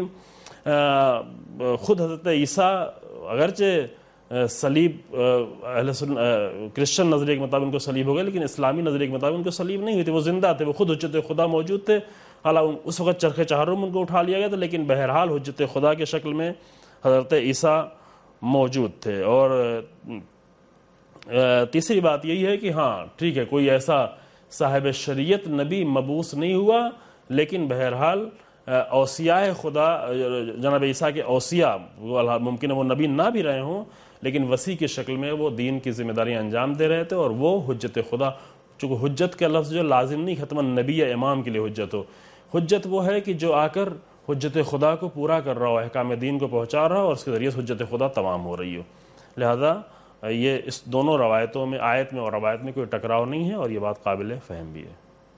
[SPEAKER 10] خود حضرت عیسیٰ اگرچہ صلیب کرسچن نظریے کے مطابق ان کو صلیب ہو گیا، لیکن اسلامی نظریے کے مطابق ان کو صلیب نہیں ہوئی تھی، وہ زندہ تھے، وہ خود حجت خدا موجود تھے. حالانکہ اس وقت چرخ چہارم ان کو اٹھا لیا گیا تھا، لیکن بہرحال حجت خدا کے شکل میں حضرت عیسیٰ موجود تھے. اور تیسری بات یہی ہے کہ ہاں ٹھیک ہے کوئی ایسا صاحب شریعت نبی مبعوث نہیں ہوا، لیکن بہرحال اوصیاء خدا جناب عیسیٰ کے اوصیاء ممکن ہے وہ نبی نہ بھی رہے ہوں، لیکن وسیع کی شکل میں وہ دین کی ذمہ داریاں انجام دے رہے تھے. اور وہ حجت خدا، چونکہ حجت کا لفظ جو لازم نہیں ختم نبی یا امام کے لیے حجت ہو، حجت وہ ہے کہ جو آ کر حجت خدا کو پورا کر رہا ہو، احکام دین کو پہنچا رہا ہو، اور اس کے ذریعے حجت خدا تمام ہو رہی ہو. لہذا یہ اس دونوں روایتوں میں، آیت میں اور روایت میں کوئی ٹکراؤ نہیں ہے، اور یہ بات قابل فہم بھی ہے.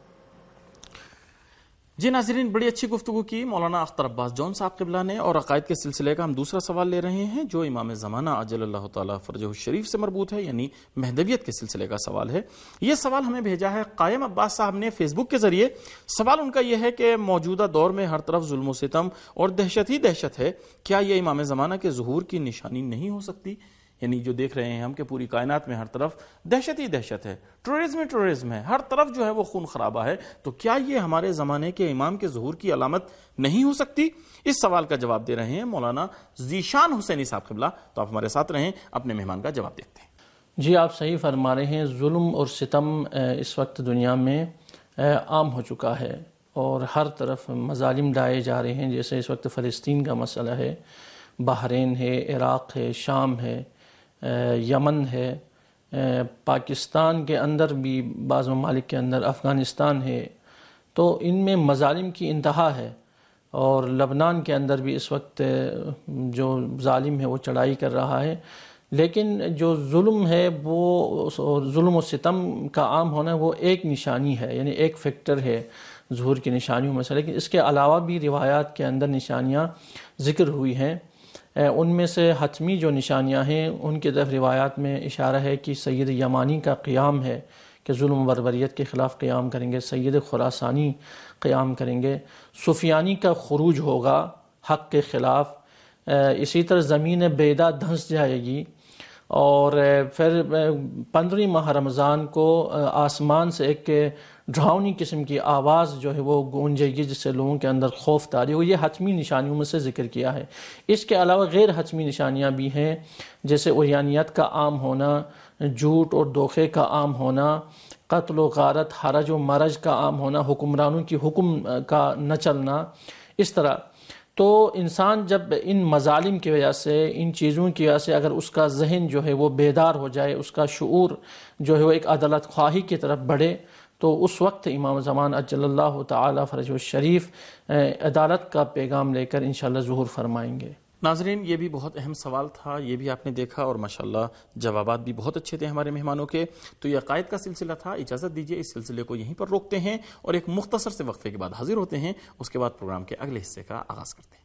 [SPEAKER 5] جی ناظرین، بڑی اچھی گفتگو کی مولانا اختر عباس جون صاحب قبلہ نے، اور عقائد کے سلسلے کا ہم دوسرا سوال لے رہے ہیں جو امام زمانہ عجل اللہ تعالیٰ فرجہ الشریف سے مربوط ہے، یعنی مہدویت کے سلسلے کا سوال ہے. یہ سوال ہمیں بھیجا ہے قائم عباس صاحب نے فیس بک کے ذریعے. سوال ان کا یہ ہے کہ موجودہ دور میں ہر طرف ظلم و ستم اور دہشت ہی دہشت ہے، کیا یہ امام زمانہ کے ظہور کی نشانی نہیں ہو سکتی؟ یعنی جو دیکھ رہے ہیں ہم کہ پوری کائنات میں ہر طرف دہشت ہی دہشت ہے، ٹیررزم ہے، ہر طرف جو ہے وہ خون خرابہ ہے، تو کیا یہ ہمارے زمانے کے امام کے ظہور کی علامت نہیں ہو سکتی؟ اس سوال کا جواب دے رہے ہیں مولانا ذیشان حسینی صاحب قبلہ. تو آپ ہمارے ساتھ رہیں، اپنے مہمان کا جواب دیکھتے ہیں.
[SPEAKER 11] جی آپ صحیح فرما رہے ہیں. ظلم اور ستم اس وقت دنیا میں عام ہو چکا ہے، اور ہر طرف مظالم ڈائے جا رہے ہیں. جیسے اس وقت فلسطین کا مسئلہ ہے، بحرین ہے، عراق ہے، شام ہے، یمن ہے، پاکستان کے اندر بھی بعض ممالک کے اندر افغانستان ہے. تو ان میں مظالم کی انتہا ہے. اور لبنان کے اندر بھی اس وقت جو ظالم ہے وہ چڑھائی کر رہا ہے. لیکن جو ظلم ہے، وہ ظلم و ستم کا عام ہونا وہ ایک نشانی ہے، یعنی ایک فیکٹر ہے ظہور کی نشانیوں میں سے. لیکن اس کے علاوہ بھی روایات کے اندر نشانیاں ذکر ہوئی ہیں. ان میں سے حتمی جو نشانیاں ہیں ان کی طرف روایات میں اشارہ ہے کہ سید یمانی کا قیام ہے کہ ظلم و بربریت کے خلاف قیام کریں گے. سید خراسانی قیام کریں گے. سفیانی کا خروج ہوگا حق کے خلاف. اسی طرح زمین بیدا دھنس جائے گی. اور پھر 15 ماہ رمضان کو آسمان سے ایک ڈراؤنی قسم کی آواز جو ہے وہ گونجے گی، جس سے لوگوں کے اندر خوف طاری ہو. یہ حتمی نشانیوں میں سے ذکر کیا ہے. اس کے علاوہ غیر حتمی نشانیاں بھی ہیں، جیسے عریانیت کا عام ہونا، جھوٹ اور دھوکے کا عام ہونا، قتل و غارت، حرج و مرج کا عام ہونا، حکمرانوں کی حکم کا نہ چلنا. اس طرح تو انسان جب ان مظالم کی وجہ سے، ان چیزوں کی وجہ سے اگر اس کا ذہن جو ہے وہ بیدار ہو جائے، اس کا شعور جو ہے وہ ایک عدالت خواہی کی طرف بڑھے، تو اس وقت امام زمان اجل اللہ تعالی فرجہ الشریف عدالت کا پیغام لے کر انشاءاللہ ظہور فرمائیں گے.
[SPEAKER 5] ناظرین، یہ بھی بہت اہم سوال تھا، یہ بھی آپ نے دیکھا، اور ماشاءاللہ جوابات بھی بہت اچھے تھے ہمارے مہمانوں کے. تو یہ عقائد کا سلسلہ تھا. اجازت دیجیے اس سلسلے کو یہیں پر روکتے ہیں اور ایک مختصر سے وقفے کے بعد حاضر ہوتے ہیں. اس کے بعد پروگرام کے اگلے حصے کا آغاز کرتے ہیں.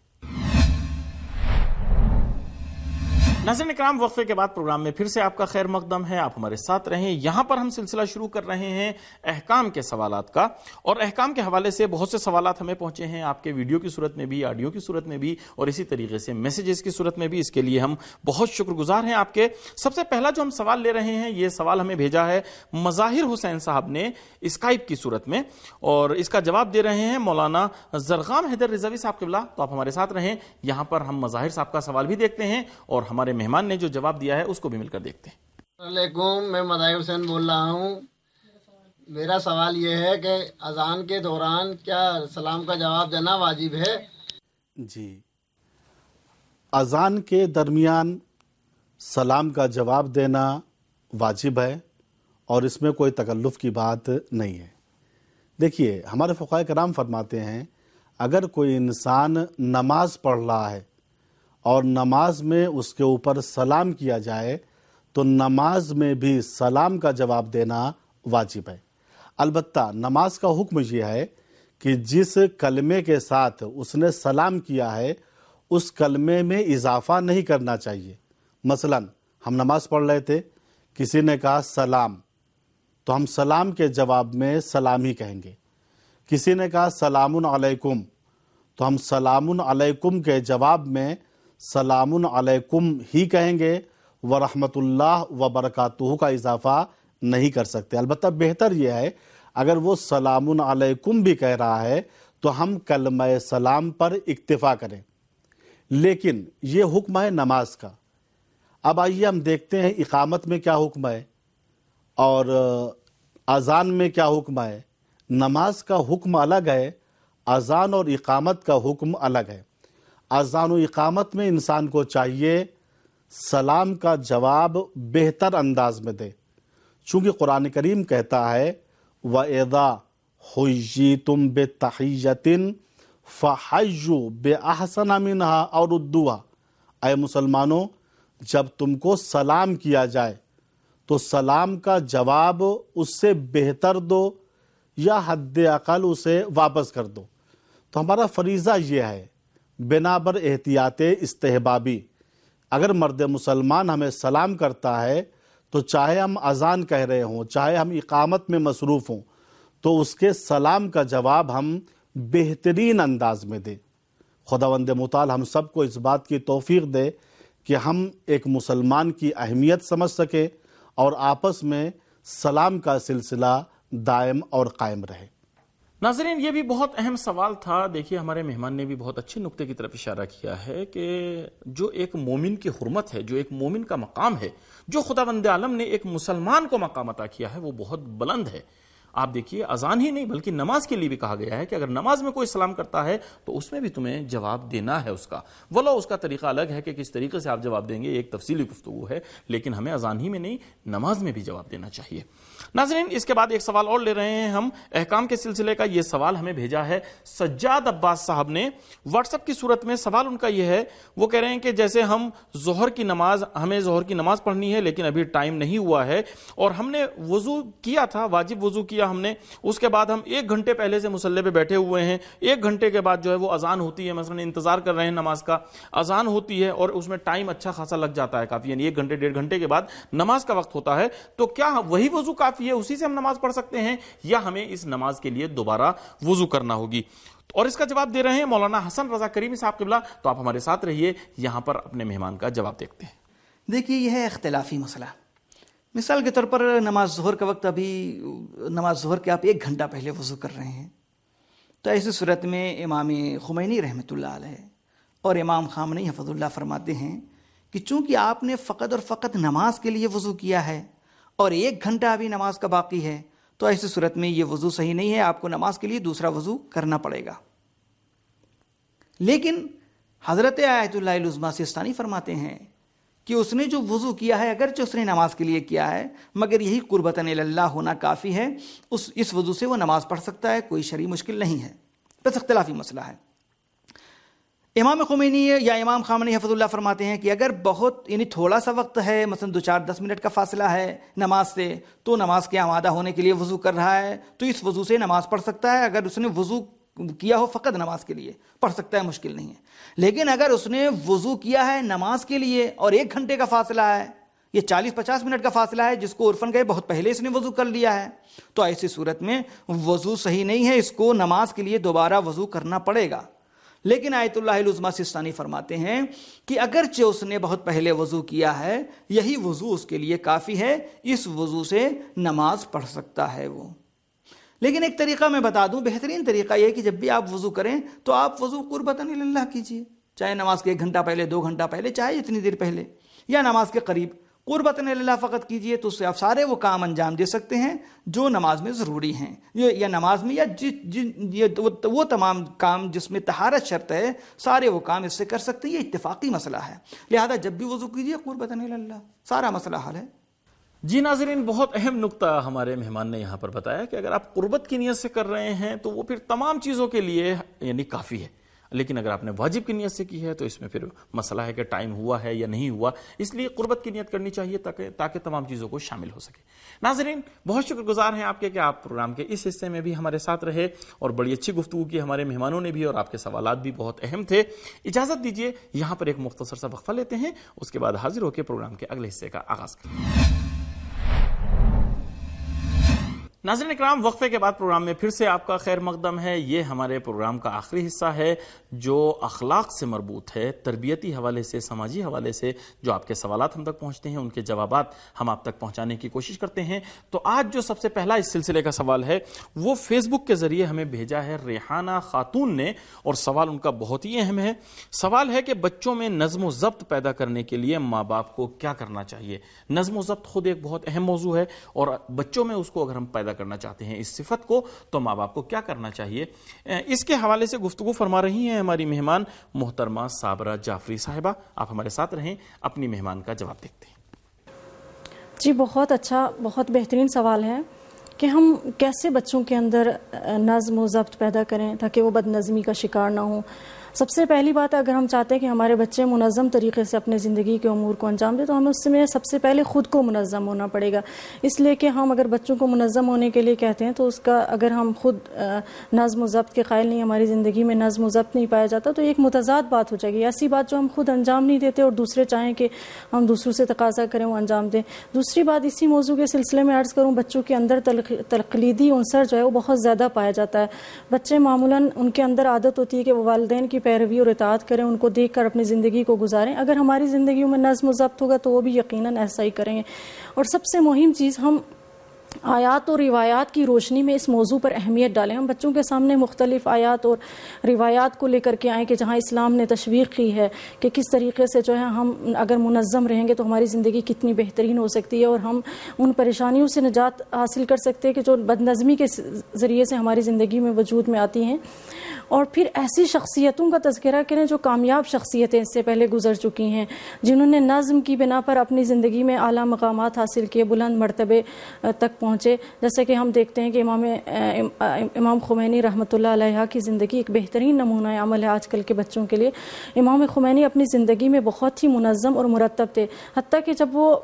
[SPEAKER 5] ناظرین اکرام، وقفے کے بعد پروگرام میں پھر سے آپ کا خیر مقدم ہے. آپ ہمارے ساتھ رہیں. یہاں پر ہم سلسلہ شروع کر رہے ہیں احکام کے سوالات کا، اور احکام کے حوالے سے بہت سے سوالات ہمیں پہنچے ہیں، آپ کے ویڈیو کی صورت میں بھی، آڈیو کی صورت میں بھی، اور اسی طریقے سے میسیجز کی صورت میں بھی. اس کے لیے ہم بہت شکر گزار ہیں آپ کے. سب سے پہلا جو ہم سوال لے رہے ہیں، یہ سوال ہمیں بھیجا ہے مظاہر حسین صاحب نے اسکائپ کی صورت میں، اور اس کا جواب دے رہے ہیں مولانا زرغام حیدر رضوی صاحب قبلہ. تو آپ ہمارے ساتھ رہیں. یہاں پر ہم مظاہر صاحب کا سوال بھی دیکھتے ہیں اور ہمارے مہمان نے جو جواب دیا ہے اس کو بھی مل کر دیکھتے ہیں.
[SPEAKER 12] السلام علیکم، میں مظاہر حسین بول رہا ہوں. میرا سوال یہ ہے کہ اذان کے دوران کیا سلام کا جواب دینا واجب ہے؟
[SPEAKER 13] جی، اذان کے درمیان سلام کا جواب دینا واجب ہے، اور اس میں کوئی تکلف کی بات نہیں ہے. دیکھیے، ہمارے فقہاء کرام فرماتے ہیں اگر کوئی انسان نماز پڑھ رہا ہے اور نماز میں اس کے اوپر سلام کیا جائے تو نماز میں بھی سلام کا جواب دینا واجب ہے. البتہ نماز کا حکم یہ ہے کہ جس کلمے کے ساتھ اس نے سلام کیا ہے اس کلمے میں اضافہ نہیں کرنا چاہیے. مثلا ہم نماز پڑھ رہے تھے، کسی نے کہا سلام، تو ہم سلام کے جواب میں سلام ہی کہیں گے. کسی نے کہا سلام علیکم، تو ہم سلام علیکم کے جواب میں سلام علیکم ہی کہیں گے، ورحمۃ اللہ وبرکاتہ کا اضافہ نہیں کر سکتے. البتہ بہتر یہ ہے اگر وہ سلام علیکم بھی کہہ رہا ہے تو ہم کلمہ سلام پر اکتفا کریں. لیکن یہ حکم ہے نماز کا. اب آئیے ہم دیکھتے ہیں اقامت میں کیا حکم ہے اور اذان میں کیا حکم ہے. نماز کا حکم الگ ہے، اذان اور اقامت کا حکم الگ ہے. اذان و اقامت میں انسان کو چاہیے سلام کا جواب بہتر انداز میں دے، چونکہ قرآن کریم کہتا ہے وَإِذَا حُيِّيتُم بِتَحِيَّةٍ فَحَيُّوا بِأَحْسَنَ مِنْهَا أَوْ رُدُّوهَا. اے مسلمانوں، جب تم کو سلام کیا جائے تو سلام کا جواب اس سے بہتر دو یا حد اقل اسے واپس کر دو. تو ہمارا فریضہ یہ ہے بنابر احتیاط استحبابی، اگر مرد مسلمان ہمیں سلام کرتا ہے تو چاہے ہم اذان کہہ رہے ہوں، چاہے ہم اقامت میں مصروف ہوں، تو اس کے سلام کا جواب ہم بہترین انداز میں دیں. خداوند متعال ہم سب کو اس بات کی توفیق دے کہ ہم ایک مسلمان کی اہمیت سمجھ سکے اور آپس میں سلام کا سلسلہ دائم اور قائم رہے.
[SPEAKER 5] ناظرین، یہ بھی بہت اہم سوال تھا. دیکھیے ہمارے مہمان نے بھی بہت اچھے نقطے کی طرف اشارہ کیا ہے کہ جو ایک مومن کی حرمت ہے، جو ایک مومن کا مقام ہے، جو خداوند عالم نے ایک مسلمان کو مقام عطا کیا ہے، وہ بہت بلند ہے. آپ دیکھیے اذان ہی نہیں بلکہ نماز کے لیے بھی کہا گیا ہے کہ اگر نماز میں کوئی سلام کرتا ہے تو اس میں بھی تمہیں جواب دینا ہے اس کا، ولو اس کا طریقہ الگ ہے کہ کس طریقے سے آپ جواب دیں گے، ایک تفصیلی گفتگو ہے، لیکن ہمیں اذان ہی میں نہیں نماز میں بھی جواب دینا چاہیے. ناظرین، اس کے بعد ایک سوال اور لے رہے ہیں ہم احکام کے سلسلے کا. یہ سوال ہمیں بھیجا ہے سجاد عباس صاحب نے واٹس ایپ کی صورت میں. سوال ان کا یہ ہے، وہ کہہ رہے ہیں کہ جیسے ہمیں ظہر کی نماز پڑھنی ہے لیکن ابھی ٹائم نہیں ہوا ہے اور ہم نے وضو کیا تھا، واجب وضو کیا ہم نے، اس کے بعد ہم 1 گھنٹے پہلے سے مصلی پہ بیٹھے ہوئے ہیں، 1 گھنٹے کے بعد جو ہے وہ اذان ہوتی ہے، مثلا انتظار کر رہے ہیں نماز کا، اذان ہوتی ہے اور اس میں ٹائم اچھا خاصا لگ جاتا ہے کافی، یعنی 1 گھنٹے 1.5 گھنٹے کے بعد نماز کا وقت ہوتا ہے، تو کیا وہی وضو کافی ہے، اسی سے ہم نماز پڑھ سکتے ہیں یا ہمیں اس نماز کے لیے دوبارہ وضو کرنا ہوگی؟ اور اس کا جواب دے رہے ہیں مولانا حسن رضا کریمی صاحب قبلہ. تو آپ ہمارے ساتھ رہیے، یہاں پر اپنے مہمان کا جواب دیکھتے ہیں.
[SPEAKER 14] دیکھیے یہ ہے اختلافی مسئلہ. مثال کے طور پر نماز ظہر کا وقت، ابھی نماز ظہر کے آپ 1 گھنٹہ پہلے وضو کر رہے ہیں، تو ایسی صورت میں امام خمینی رحمۃ اللہ علیہ اور امام خامنئی حفظ اللہ فرماتے ہیں کہ چونکہ آپ نے فقط اور فقط نماز کے لیے وضو کیا ہے اور 1 گھنٹہ ابھی نماز کا باقی ہے، تو ایسی صورت میں یہ وضو صحیح نہیں ہے، آپ کو نماز کے لیے دوسرا وضو کرنا پڑے گا. لیکن حضرت آیت اللہ العظمیٰ سستانی فرماتے ہیں کہ اس نے جو وضو کیا ہے، اگرچہ اس نے نماز کے لیے کیا ہے، مگر یہی قربتاً اللہ ہونا کافی ہے، اس وضو سے وہ نماز پڑھ سکتا ہے، کوئی شرعی مشکل نہیں ہے. بس اختلافی مسئلہ ہے. امام خمینی یا امام خامنئی حفظ اللہ فرماتے ہیں کہ اگر بہت یعنی تھوڑا سا وقت ہے، مثلا 2-4-10 منٹ کا فاصلہ ہے نماز سے، تو نماز کے آمادہ ہونے کے لیے وضو کر رہا ہے تو اس وضو سے نماز پڑھ سکتا ہے. اگر اس نے وضو کیا ہو فقط نماز کے لیے پڑھ سکتا ہے، مشکل نہیں ہے. لیکن اگر اس نے وضو کیا ہے نماز کے لیے اور 1 گھنٹے کا فاصلہ ہے، یہ 40-50 منٹ کا فاصلہ ہے جس کو عرفاً گئے بہت پہلے اس نے وضو کر لیا ہے، تو ایسی صورت میں وضو صحیح نہیں ہے، اس کو نماز کے لیے دوبارہ وضو کرنا پڑے گا. لیکن آیت اللہ العظمیٰ سستانی فرماتے ہیں کہ اگرچہ اس نے بہت پہلے وضو کیا ہے، یہی وضو اس کے لیے کافی ہے، اس وضو سے نماز پڑھ سکتا ہے وہ. لیکن ایک طریقہ میں بتا دوں، بہترین طریقہ یہ ہے کہ جب بھی آپ وضو کریں تو آپ وضو قربتاً اللہ کیجئے، چاہے نماز کے 1 گھنٹہ پہلے، 2 گھنٹہ پہلے، چاہے اتنی دیر پہلے، یا نماز کے قریب قربتاً اللہ فقط کیجئے، تو اس سے آپ سارے وہ کام انجام دے سکتے ہیں جو نماز میں ضروری ہیں، یا نماز میں یا وہ تمام کام جس میں طہارت شرط ہے، سارے وہ کام اس سے کر سکتے ہیں. یہ اتفاقی مسئلہ ہے، لہذا جب بھی وضو کیجئے قربتاً اللہ، سارا مسئلہ حل ہے.
[SPEAKER 5] جی ناظرین، بہت اہم نقطہ ہمارے مہمان نے یہاں پر بتایا کہ اگر آپ قربت کی نیت سے کر رہے ہیں تو وہ پھر تمام چیزوں کے لیے یعنی کافی ہے، لیکن اگر آپ نے واجب کی نیت سے کی ہے تو اس میں پھر مسئلہ ہے کہ ٹائم ہوا ہے یا نہیں ہوا، اس لیے قربت کی نیت کرنی چاہیے تاکہ تمام چیزوں کو شامل ہو سکے. ناظرین، بہت شکر گزار ہیں آپ کے کہ آپ پروگرام کے اس حصے میں بھی ہمارے ساتھ رہے اور بڑی اچھی گفتگو کی ہمارے مہمانوں نے بھی، اور آپ کے سوالات بھی بہت اہم تھے. اجازت دیجیے یہاں پر ایک مختصر سا وقفہ لیتے ہیں، اس کے بعد حاضر ہو کے پروگرام کے اگلے حصے کا آغاز کریں. ناظرین اکرام، وقفے کے بعد پروگرام میں پھر سے آپ کا خیر مقدم ہے. یہ ہمارے پروگرام کا آخری حصہ ہے جو اخلاق سے مربوط ہے، تربیتی حوالے سے، سماجی حوالے سے جو آپ کے سوالات ہم تک پہنچتے ہیں ان کے جوابات ہم آپ تک پہنچانے کی کوشش کرتے ہیں. تو آج جو سب سے پہلا اس سلسلے کا سوال ہے وہ فیس بک کے ذریعے ہمیں بھیجا ہے ریحانہ خاتون نے، اور سوال ان کا بہت ہی اہم ہے. سوال ہے کہ بچوں میں نظم و ضبط پیدا کرنے کے لیے ماں باپ کو کیا کرنا چاہیے. نظم و ضبط خود ایک بہت اہم موضوع ہے، اور بچوں میں اس کو اگر ہم پیدا کرنا چاہتے ہیں اس صفت کو، تو ماں باپ کو کیا کرنا چاہیے. اس کے حوالے سے گفتگو فرما رہی ہیں ہماری مہمان محترمہ صابرہ جعفری صاحبہ. آپ ہمارے ساتھ رہیں، اپنی مہمان کا جواب دیکھتے ہیں.
[SPEAKER 15] جی بہت اچھا، بہت بہترین سوال ہے کہ ہم کیسے بچوں کے اندر نظم و ضبط پیدا کریں تاکہ وہ بد نظمی کا شکار نہ ہوں. سب سے پہلی بات، اگر ہم چاہتے ہیں کہ ہمارے بچے منظم طریقے سے اپنے زندگی کے امور کو انجام دیں تو ہمیں اس میں سب سے پہلے خود کو منظم ہونا پڑے گا. اس لیے کہ ہم اگر بچوں کو منظم ہونے کے لیے کہتے ہیں تو اس کا اگر ہم خود نظم و ضبط کے قائل نہیں، ہماری زندگی میں نظم و ضبط نہیں پایا جاتا تو ایک متضاد بات ہو جائے گی. ایسی بات جو ہم خود انجام نہیں دیتے اور دوسرے چاہیں کہ ہم دوسروں سے تقاضا کریں وہ انجام دیں. دوسری بات اسی موضوع کے سلسلے میں عرض کروں، بچوں کے اندر تقلیدی عنصر جو ہے وہ بہت زیادہ پایا جاتا ہے. بچے معمولاً ان کے اندر عادت ہوتی ہے کہ وہ والدین کی پیروی اور اطاعت کریں، ان کو دیکھ کر اپنی زندگی کو گزاریں. اگر ہماری زندگیوں میں نظم و ضبط ہوگا تو وہ بھی یقیناً ایسا ہی کریں گے. اور سب سے مہم چیز، ہم آیات اور روایات کی روشنی میں اس موضوع پر اہمیت ڈالیں. ہم بچوں کے سامنے مختلف آیات اور روایات کو لے کر کے آئیں کہ جہاں اسلام نے تشویق کی ہے کہ کس طریقے سے جو ہے ہم اگر منظم رہیں گے تو ہماری زندگی کتنی بہترین ہو سکتی ہے اور ہم ان پریشانیوں سے نجات حاصل کر سکتے ہیں کہ جو بد نظمی کے ذریعے سے ہماری زندگی میں وجود میں آتی ہیں. اور پھر ایسی شخصیتوں کا تذکرہ کریں جو کامیاب شخصیتیں اس سے پہلے گزر چکی ہیں، جنہوں نے نظم کی بنا پر اپنی زندگی میں اعلیٰ مقامات حاصل کیے، بلند مرتبے تک پہنچے. جیسے کہ ہم دیکھتے ہیں کہ امام خمینی رحمۃ اللہ علیہ کی زندگی ایک بہترین نمونہ عمل ہے آج کل کے بچوں کے لیے. امام خمینی اپنی زندگی میں بہت ہی منظم اور مرتب تھے، حتیٰ کہ جب وہ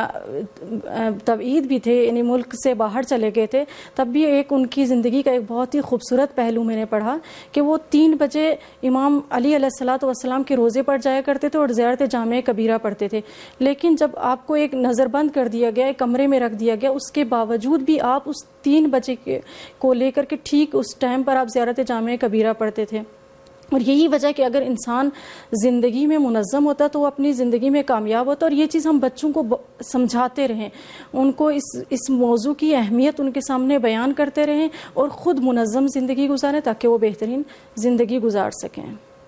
[SPEAKER 15] تبعید بھی تھے، یعنی ملک سے باہر چلے گئے تھے، تب بھی ایک ان کی زندگی کا ایک بہت ہی خوبصورت پہلو میں نے پڑھا کہ وہ 3 بجے امام علی علیہ الصلوۃ والسلام کے روزے پر جایا کرتے تھے اور زیارت جامع کبیرہ پڑھتے تھے. لیکن جب آپ کو ایک نظر بند کر دیا گیا، ایک کمرے میں رکھ دیا گیا، اس کے باوجود بھی آپ اس 3 بجے کو لے کر کے ٹھیک اس ٹائم پر آپ زیارت جامع کبیرہ پڑھتے تھے. اور یہی وجہ کہ اگر انسان زندگی میں منظم ہوتا تو وہ اپنی زندگی میں کامیاب ہوتا. اور یہ چیز ہم بچوں کو سمجھاتے رہیں، ان کو اس موضوع کی اہمیت ان کے سامنے بیان کرتے رہیں اور خود منظم زندگی گزاریں تاکہ وہ بہترین زندگی گزار سکیں.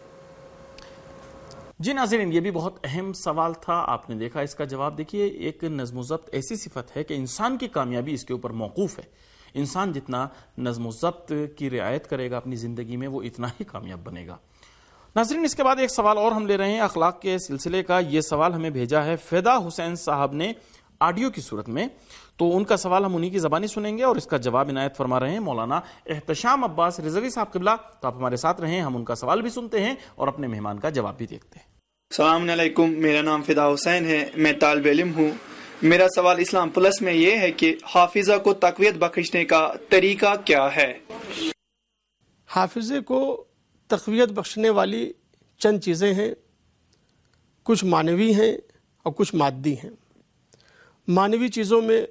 [SPEAKER 5] جی ناظرین، یہ بھی بہت اہم سوال تھا، آپ نے دیکھا اس کا جواب. دیکھیے، ایک نظم و ضبط ایسی صفت ہے کہ انسان کی کامیابی اس کے اوپر موقوف ہے. انسان جتنا نظم و ضبط کی رعایت کرے گا اپنی زندگی میں، وہ اتنا ہی کامیاب بنے گا. ناظرین، اس کے بعد ایک سوال اور ہم لے رہے ہیں اخلاق کے سلسلے کا. یہ سوال ہمیں بھیجا ہے فدا حسین صاحب نے آڈیو کی صورت میں، تو ان کا سوال ہم انہی کی زبانی سنیں گے اور اس کا جواب عنایت فرما رہے ہیں مولانا احتشام عباس رضوی صاحب قبلہ. تو آپ ہمارے ساتھ رہیں، ہم ان کا سوال بھی سنتے ہیں اور اپنے مہمان کا جواب بھی دیکھتے ہیں.
[SPEAKER 16] السلام علیکم، میرا نام فدا حسین ہے، میں طالب علم ہوں. میرا سوال اسلام پلس میں یہ ہے کہ حافظہ کو تقویت بخشنے کا طریقہ کیا ہے؟
[SPEAKER 6] حافظے کو تقویت بخشنے والی چند چیزیں ہیں، کچھ معنوی ہیں اور کچھ مادی ہیں. معنوی چیزوں میں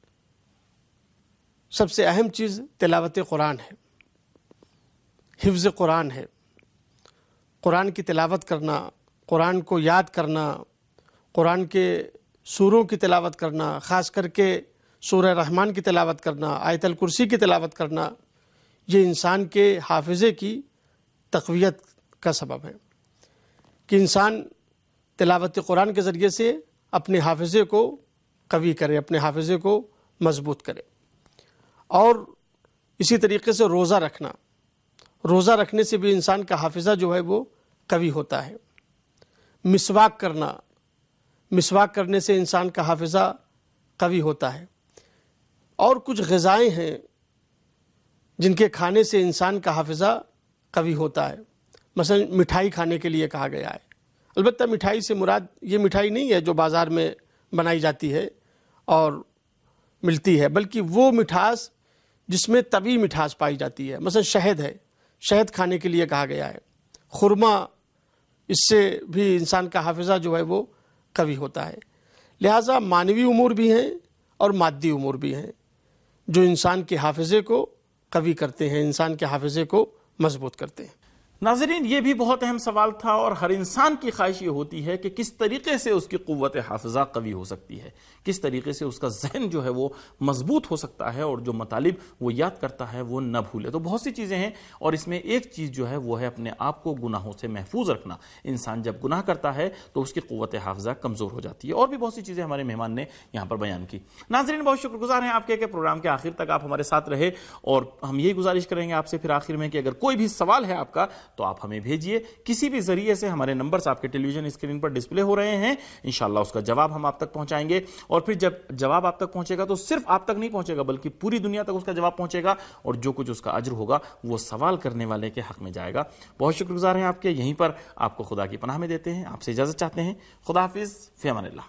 [SPEAKER 6] سب سے اہم چیز تلاوت قرآن ہے، حفظ قرآن ہے. قرآن کی تلاوت کرنا، قرآن کو یاد کرنا، قرآن کے سوروں کی تلاوت کرنا، خاص کر کے سورہ رحمان کی تلاوت کرنا، آیت الکرسی کی تلاوت کرنا، یہ انسان کے حافظے کی تقویت کا سبب ہے کہ انسان تلاوت قرآن کے ذریعے سے اپنے حافظے کو قوی کرے، اپنے حافظے کو مضبوط کرے. اور اسی طریقے سے روزہ رکھنا، روزہ رکھنے سے بھی انسان کا حافظہ جو ہے وہ قوی ہوتا ہے. مسواک کرنا، مسواک کرنے سے انسان کا حافظہ قوی ہوتا ہے. اور کچھ غذائیں ہیں جن کے کھانے سے انسان کا حافظہ قوی ہوتا ہے. مثلا مٹھائی کھانے کے لیے کہا گیا ہے. البتہ مٹھائی سے مراد یہ مٹھائی نہیں ہے جو بازار میں بنائی جاتی ہے اور ملتی ہے، بلکہ وہ مٹھاس جس میں طبیعی مٹھاس پائی جاتی ہے. مثلا شہد ہے، شہد کھانے کے لیے کہا گیا ہے. خرما، اس سے بھی انسان کا حافظہ جو ہے وہ قوی ہوتا ہے. لہٰذا معنوی امور بھی ہیں اور مادی امور بھی ہیں.
[SPEAKER 17] جو انسان کے حافظے کو قوی کرتے ہیں، انسان کے حافظے کو مضبوط کرتے ہیں۔
[SPEAKER 5] ناظرین، یہ بھی بہت اہم سوال تھا، اور ہر انسان کی خواہش یہ ہوتی ہے کہ کس طریقے سے اس کی قوت حافظہ قوی ہو سکتی ہے، کس طریقے سے اس کا ذہن جو ہے وہ مضبوط ہو سکتا ہے اور جو مطالب وہ یاد کرتا ہے وہ نہ بھولے۔ تو بہت سی چیزیں ہیں، اور اس میں ایک چیز جو ہے وہ ہے اپنے آپ کو گناہوں سے محفوظ رکھنا۔ انسان جب گناہ کرتا ہے تو اس کی قوت حافظہ کمزور ہو جاتی ہے، اور بھی بہت سی چیزیں ہمارے مہمان نے یہاں پر بیان کی۔ ناظرین، بہت شکر گزار ہیں آپ کے کہ پروگرام کے آخر تک آپ ہمارے ساتھ رہے، اور ہم یہی گزارش کریں گے آپ سے پھر آخر میں کہ اگر کوئی بھی سوال ہے آپ کا تو آپ ہمیں بھیجیے کسی بھی ذریعے سے۔ ہمارے نمبرز آپ کے ٹیلی ویژن اسکرین پر ڈسپلے ہو رہے ہیں، انشاءاللہ اس کا جواب ہم آپ تک پہنچائیں گے، اور پھر جب جواب آپ تک پہنچے گا تو صرف آپ تک نہیں پہنچے گا بلکہ پوری دنیا تک اس کا جواب پہنچے گا، اور جو کچھ اس کا اجر ہوگا وہ سوال کرنے والے کے حق میں جائے گا۔ بہت شکر گزار ہیں آپ کے، یہیں پر آپ کو خدا کی پناہ میں دیتے ہیں، آپ سے اجازت چاہتے ہیں۔ خدا حافظ، فی امان اللہ۔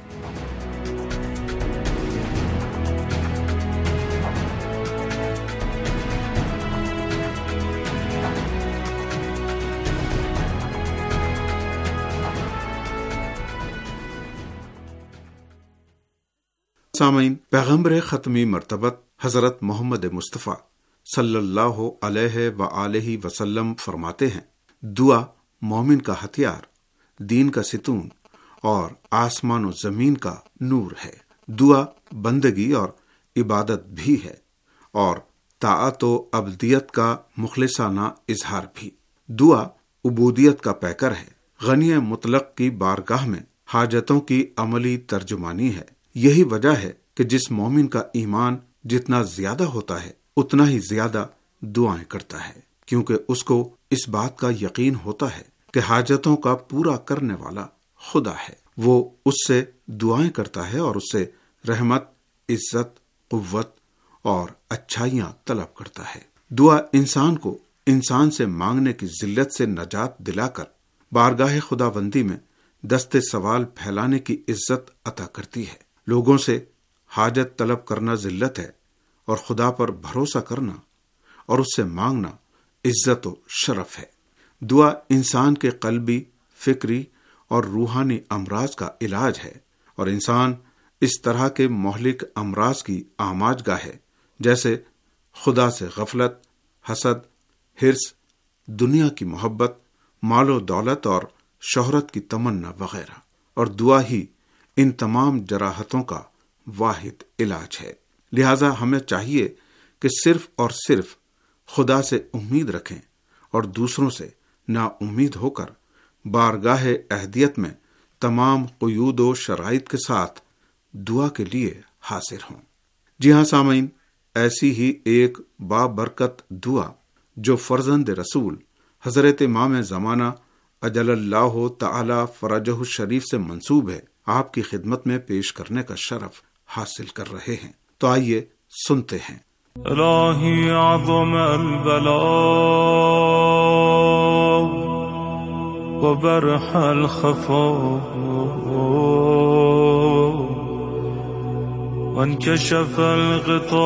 [SPEAKER 18] سامعین، پیغمبر ختمی مرتبت حضرت محمد مصطفیٰ صلی اللہ علیہ وآلہ وسلم فرماتے ہیں، دعا مومن کا ہتھیار، دین کا ستون اور آسمان و زمین کا نور ہے۔ دعا بندگی اور عبادت بھی ہے، اور طاعت و عبدیت کا مخلصانہ اظہار بھی۔ دعا عبودیت کا پیکر ہے، غنی مطلق کی بارگاہ میں حاجتوں کی عملی ترجمانی ہے۔ یہی وجہ ہے کہ جس مومن کا ایمان جتنا زیادہ ہوتا ہے اتنا ہی زیادہ دعائیں کرتا ہے، کیونکہ اس کو اس بات کا یقین ہوتا ہے کہ حاجتوں کا پورا کرنے والا خدا ہے۔ وہ اس سے دعائیں کرتا ہے اور اس سے رحمت، عزت، قوت اور اچھائیاں طلب کرتا ہے۔ دعا انسان کو انسان سے مانگنے کی ذلت سے نجات دلا کر بارگاہ خداوندی میں دست سوال پھیلانے کی عزت عطا کرتی ہے۔ لوگوں سے حاجت طلب کرنا ذلت ہے، اور خدا پر بھروسہ کرنا اور اس سے مانگنا عزت و شرف ہے۔ دعا انسان کے قلبی، فکری اور روحانی امراض کا علاج ہے، اور انسان اس طرح کے مہلک امراض کی آماج گاہ ہے جیسے خدا سے غفلت، حسد، حرص، دنیا کی محبت، مال و دولت اور شہرت کی تمنا وغیرہ، اور دعا ہی ان تمام جراحتوں کا واحد علاج ہے۔ لہذا ہمیں چاہیے کہ صرف اور صرف خدا سے امید رکھیں اور دوسروں سے نا امید ہو کر بارگاہ اہدیت میں تمام قیود و شرائط کے ساتھ دعا کے لیے حاضر ہوں۔ جی ہاں سامعین، ایسی ہی ایک بابرکت دعا جو فرزند رسول حضرت امام زمانہ اجل اللہ تعالی فرجہ الشریف سے منسوب ہے، آپ کی خدمت میں پیش کرنے کا شرف حاصل کر رہے ہیں۔ تو آئیے سنتے ہیں۔
[SPEAKER 19] الہی اعظم البلاء وبرح الخفاء وانكشف الغطاء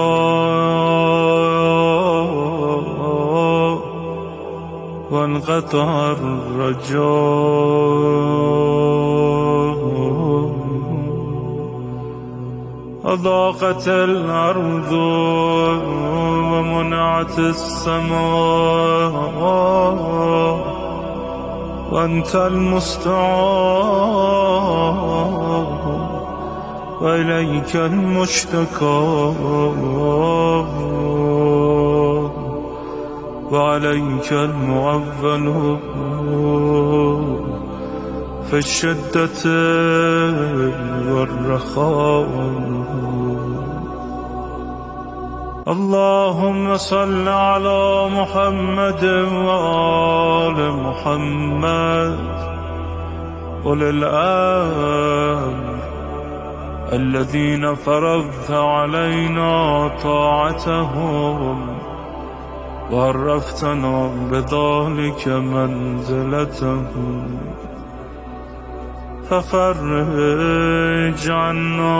[SPEAKER 19] وانقطع الرجاء أضاقت الأرض ومنعت السماء وأنت المستعان وإليك المشتكى وعليك المعول في الشدة والرخاء اللهم صل على محمد وآل محمد أولي الأمر الذين فرضت علينا طاعتهم وعرفتنا بذلك منزلتهم ففرج عنا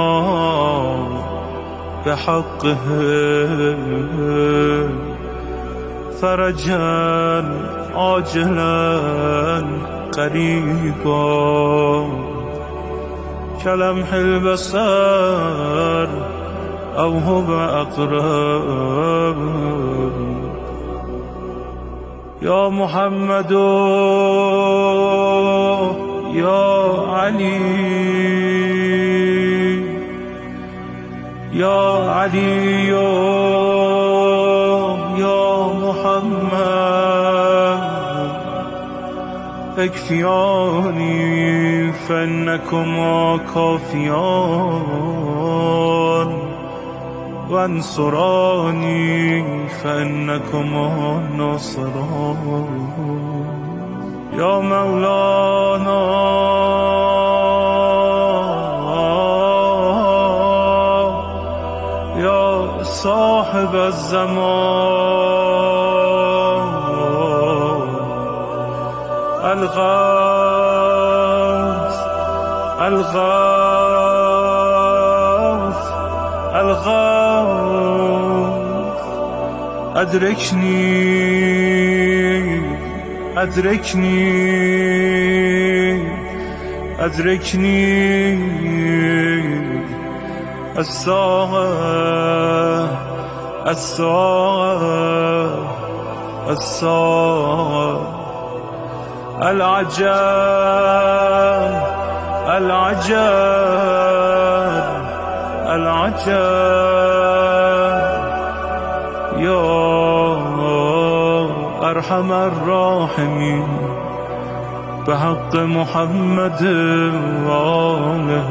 [SPEAKER 19] بحقه فرجا عاجلا قريبا كلمح البصر أو هو أقرب يا محمد يا علي يا علي يا محمد اكفياني فإنكما كافيان وانصراني فإنكما ناصران يا مولانا يا صاحب الزمان الغوث الغوث الغوث أدركني أدركني أدركني الساعة الساعة الساعة العجاب العجاب العجاب يا أرحم الراحمين بحق محمد وآله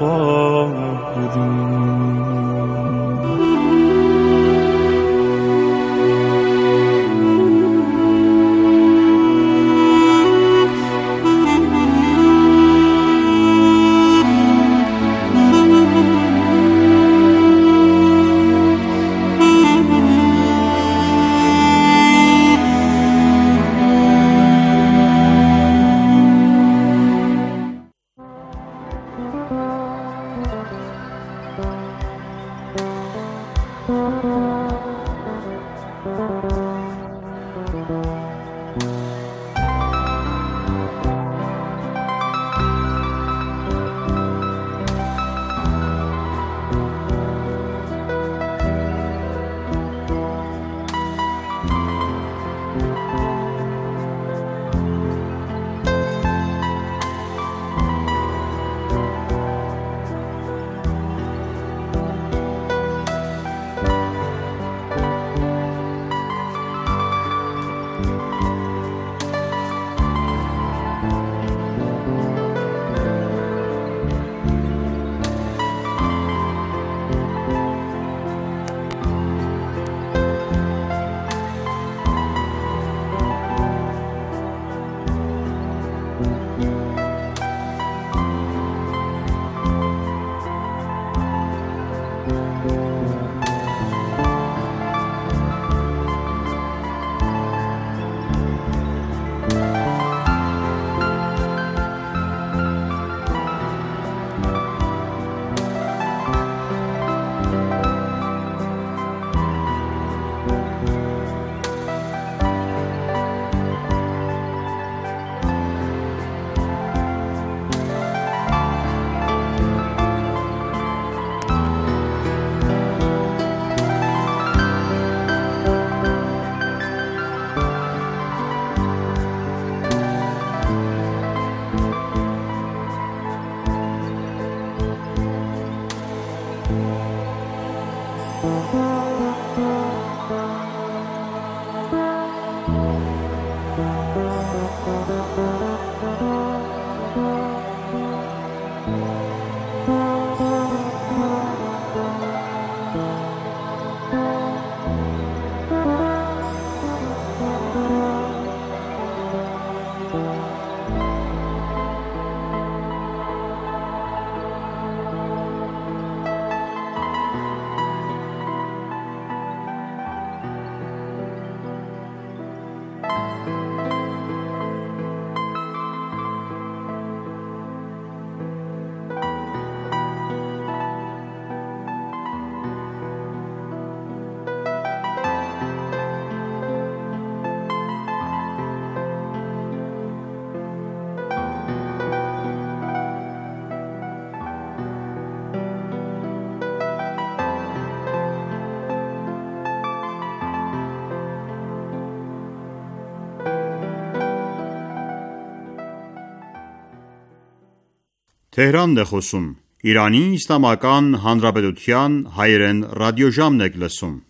[SPEAKER 19] الطاهرين.
[SPEAKER 20] Tehran է խոսում։ Իրանի Իսլամական Հանրապետության հայերեն ռադիոժամն եք լսում։